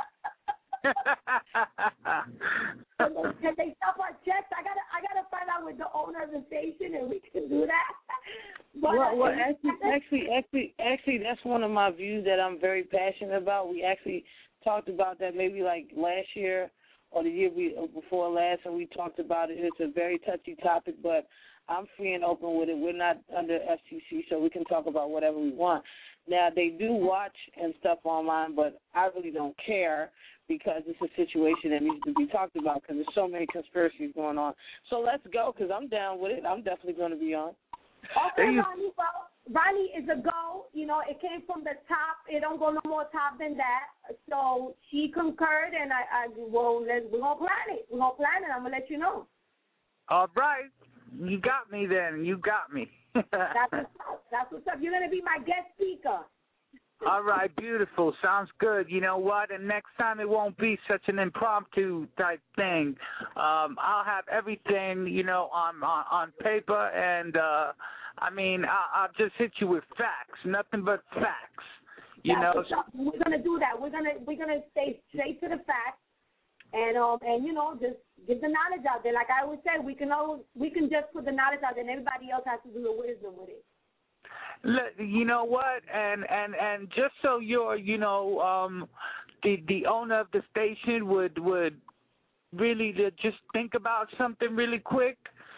Can they stop our checks? I gotta find out with the owner of the station, and we can do that. But, well, actually, that's one of my views that I'm very passionate about. We actually talked about that maybe like last year or the year before last, and we talked about it. It's a very touchy topic, but I'm free and open with it. We're not under FCC, so we can talk about whatever we want. Now, they do watch and stuff online, but I really don't care, because it's a situation that needs to be talked about, because there's so many conspiracies going on. So let's go, because I'm down with it. I'm definitely going to be on. Okay, Ronnie, well, Ronnie is a go. It came from the top. It don't go no more top than that. So she concurred, and we're going to plan it. We're going to plan it. I'm going to let you know. All right. You got me then. You got me. That's what's up. You're going to be my guest speaker. All right, beautiful. Sounds good. You know what? And next time it won't be such an impromptu type thing. I'll have everything, on paper, and I'll just hit you with facts, nothing but facts. We're gonna do that. We're gonna stay straight to the facts, and just get the knowledge out there. Like I always say, we can just put the knowledge out there, and everybody else has to do the wisdom with it. You know what? And just so you're, the owner of the station would really to just think about something really quick,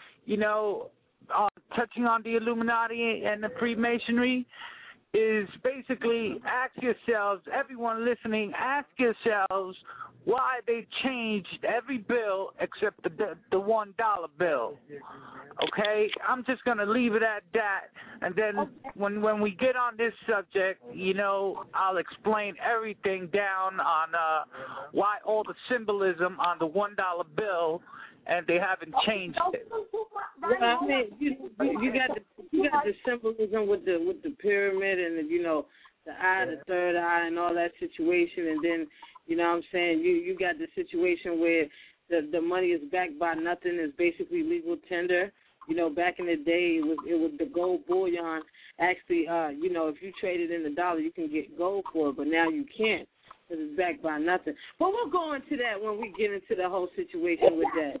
touching on the Illuminati and the Freemasonry, is basically ask yourselves, everyone listening, ask yourselves why they changed every bill except the $1 bill. Okay? I'm just going to leave it at that. And then when we get on this subject, I'll explain everything down on why all the symbolism on the $1 bill, and they haven't changed it. Well, I mean, you got the symbolism with the pyramid and the eye, the third eye, and all that situation, and then you know what I'm saying, you got the situation where the money is backed by nothing, is basically legal tender. Back in the day, it was the gold bullion. Actually, if you traded in the dollar, you can get gold for it, but now you can't because it's backed by nothing. But we'll go into that when we get into the whole situation with that.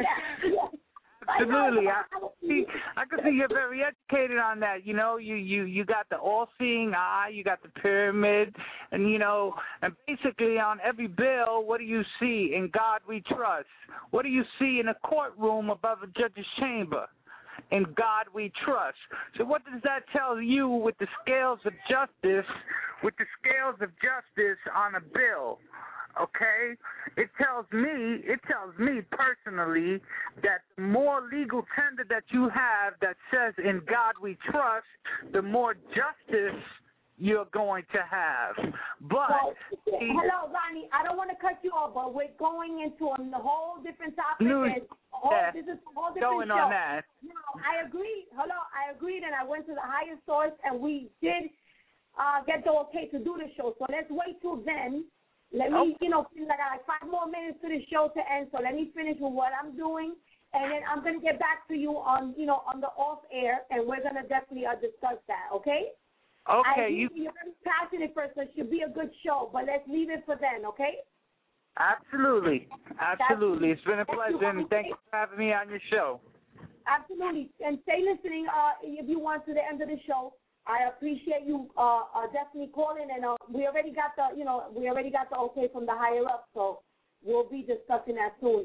Absolutely. I can see you're very educated on that. You got the all-seeing eye, you got the pyramid, and and basically on every bill, what do you see? In God we trust. What do you see in a courtroom above a judge's chamber? In God we trust. So what does that tell you with the scales of justice? With the scales of justice on a bill? Okay, it tells me personally that the more legal tender that you have that says "in God we trust," the more justice you're going to have. But hello, Ronnie, I don't want to cut you off, but we're going into a whole different topic. This is a whole different going show. On that. Now, I agree. I agreed, and I went to the highest source, and we did get the okay to do the show. So let's wait till then. Let me, I got like 5 more minutes to the show to end, so let me finish with what I'm doing, and then I'm going to get back to you on, on the off air, and we're going to definitely discuss that, okay? Okay. You're a very passionate person. It should be a good show, but let's leave it for then, okay? Absolutely. It's been a pleasure, and thank you for having me on your show. Absolutely. And stay listening if you want to the end of the show. I appreciate you definitely calling, and we already got the okay from the higher up, so we'll be discussing that soon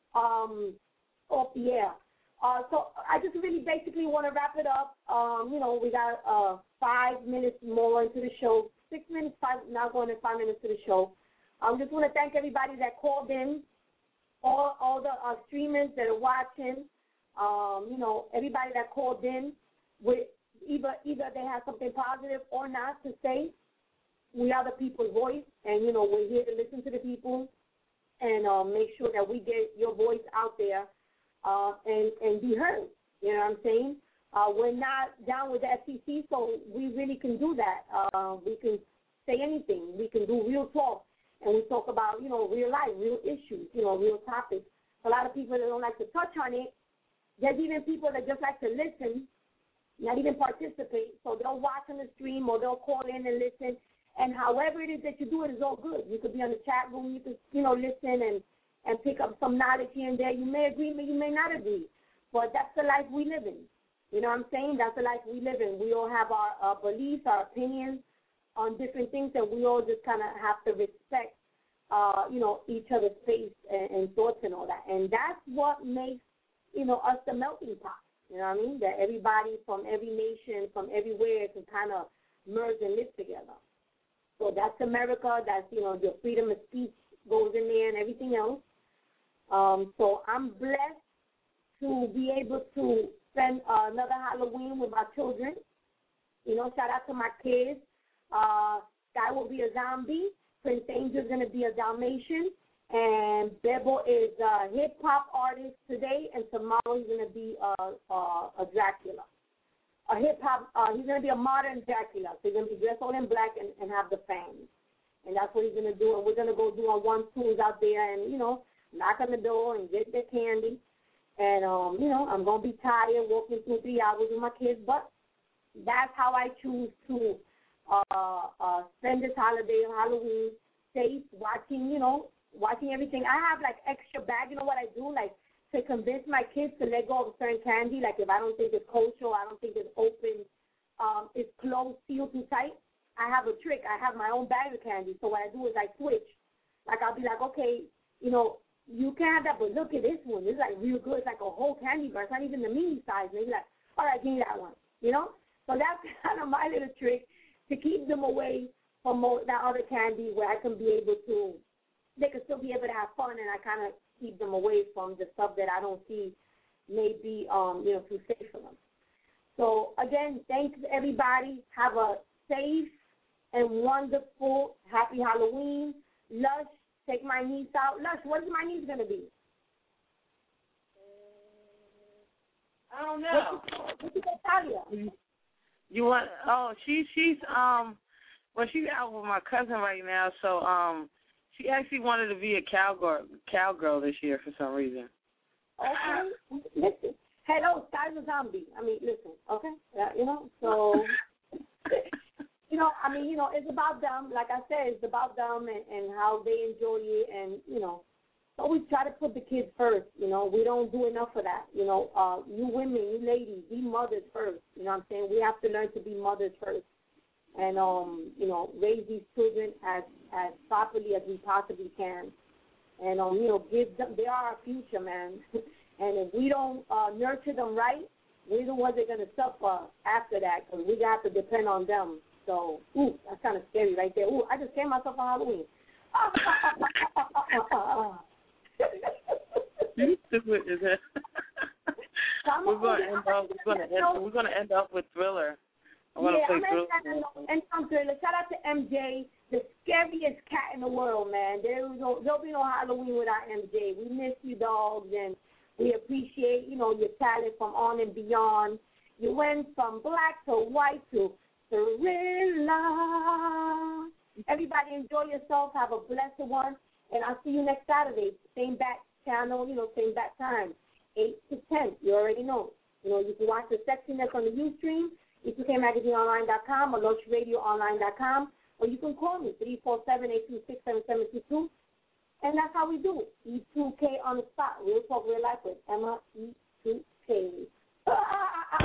off the air. So I just really basically want to wrap it up. We got 5 minutes more into the show, 6 minutes, now going to 5 minutes to the show. I just want to thank everybody that called in, all the streamers that are watching, everybody that called in with. Either they have something positive or not to say. We are the people's voice, and, we're here to listen to the people and make sure that we get your voice out there and be heard. You know what I'm saying? We're not down with the FCC, so we really can do that. We can say anything. We can do real talk, and we talk about, real life, real issues, real topics. A lot of people that don't like to touch on it. There's even people that just like to listen, not even participate, so they'll watch on the stream or they'll call in and listen, and however it is that you do it is all good. You could be on the chat room, you could, listen and pick up some knowledge here and there. You may agree, you may not agree, but that's the life we live in. You know what I'm saying? That's the life we live in. We all have our beliefs, our opinions on different things, and we all just kind of have to respect, each other's space and thoughts and all that, and that's what makes, us the melting pot. You know what I mean? That everybody from every nation, from everywhere can kind of merge and live together. So that's America. That's, your freedom of speech goes in there and everything else. So I'm blessed to be able to spend another Halloween with my children. Shout out to my kids. Sky will be a zombie. Prince Angel's going to be a Dalmatian. And Bebo is a hip-hop artist today, and tomorrow he's going to be a Dracula. A hip-hop, he's going to be a modern Dracula. So he's going to be dressed all in black and have the fangs. And that's what he's going to do. And we're going to go do our 1-2s out there and, knock on the door and get their candy. And, I'm going to be tired walking 2-3 hours with my kids. But that's how I choose to spend this holiday, Halloween, safe, watching everything. I have, extra bag. You know what I do? To convince my kids to let go of a certain candy. If I don't think it's kosher, I don't think it's open, it's closed, sealed too tight, I have a trick. I have my own bag of candy. So what I do is I switch. I'll be like, okay, you can't have that, but look at this one. It's like real good. It's like a whole candy bar. It's not even the mini size. And they're like, all right, give me that one, you know? So that's kind of my little trick to keep them away from that other candy where I can be able to, they can still be able to have fun, and I kind of keep them away from the stuff that I don't see may be, too safe for them. So, again, thanks, everybody. Have a safe and wonderful, happy Halloween. Lush, take my niece out. Lush, what is my niece going to be? I don't know. What you going to tell you? You want? Oh, she's well, she's out with my cousin right now, so she actually wanted to be a cowgirl this year for some reason. Okay, listen. Hello, Sky's a zombie. I mean, listen, okay, so it's about them. Like I said, it's about them and how they enjoy it, and always try to put the kids first. We don't do enough of that. You women, you ladies, be mothers first. You know what I'm saying? We have to learn to be mothers first, and raise these children as properly as we possibly can, and give them. They are our future, man. And if we don't nurture them right, we're the ones that are gonna suffer after that, because we have to depend on them. So, that's kind of scary right there. I just scared myself on Halloween. You stupid, is it? We're gonna end up with Thriller. I want to play Thriller. And some Thriller. Shout out to MJ, the scariest cat in the world, man. There'll be no Halloween without MJ. We miss you, dogs, and we appreciate your talent from On and Beyond. You went from black to white to Thriller. Everybody enjoy yourself. Have a blessed one. And I'll see you next Saturday. Same back channel, same back time, 8 to 10. You already know. You can watch the sexiness on the Ustream, E2KMagazineOnline.com or LushRadioOnline.com, or you can call me, 347-826-7722. And that's how we do it. E2K on the spot. Real talk, real life with Emma E2K.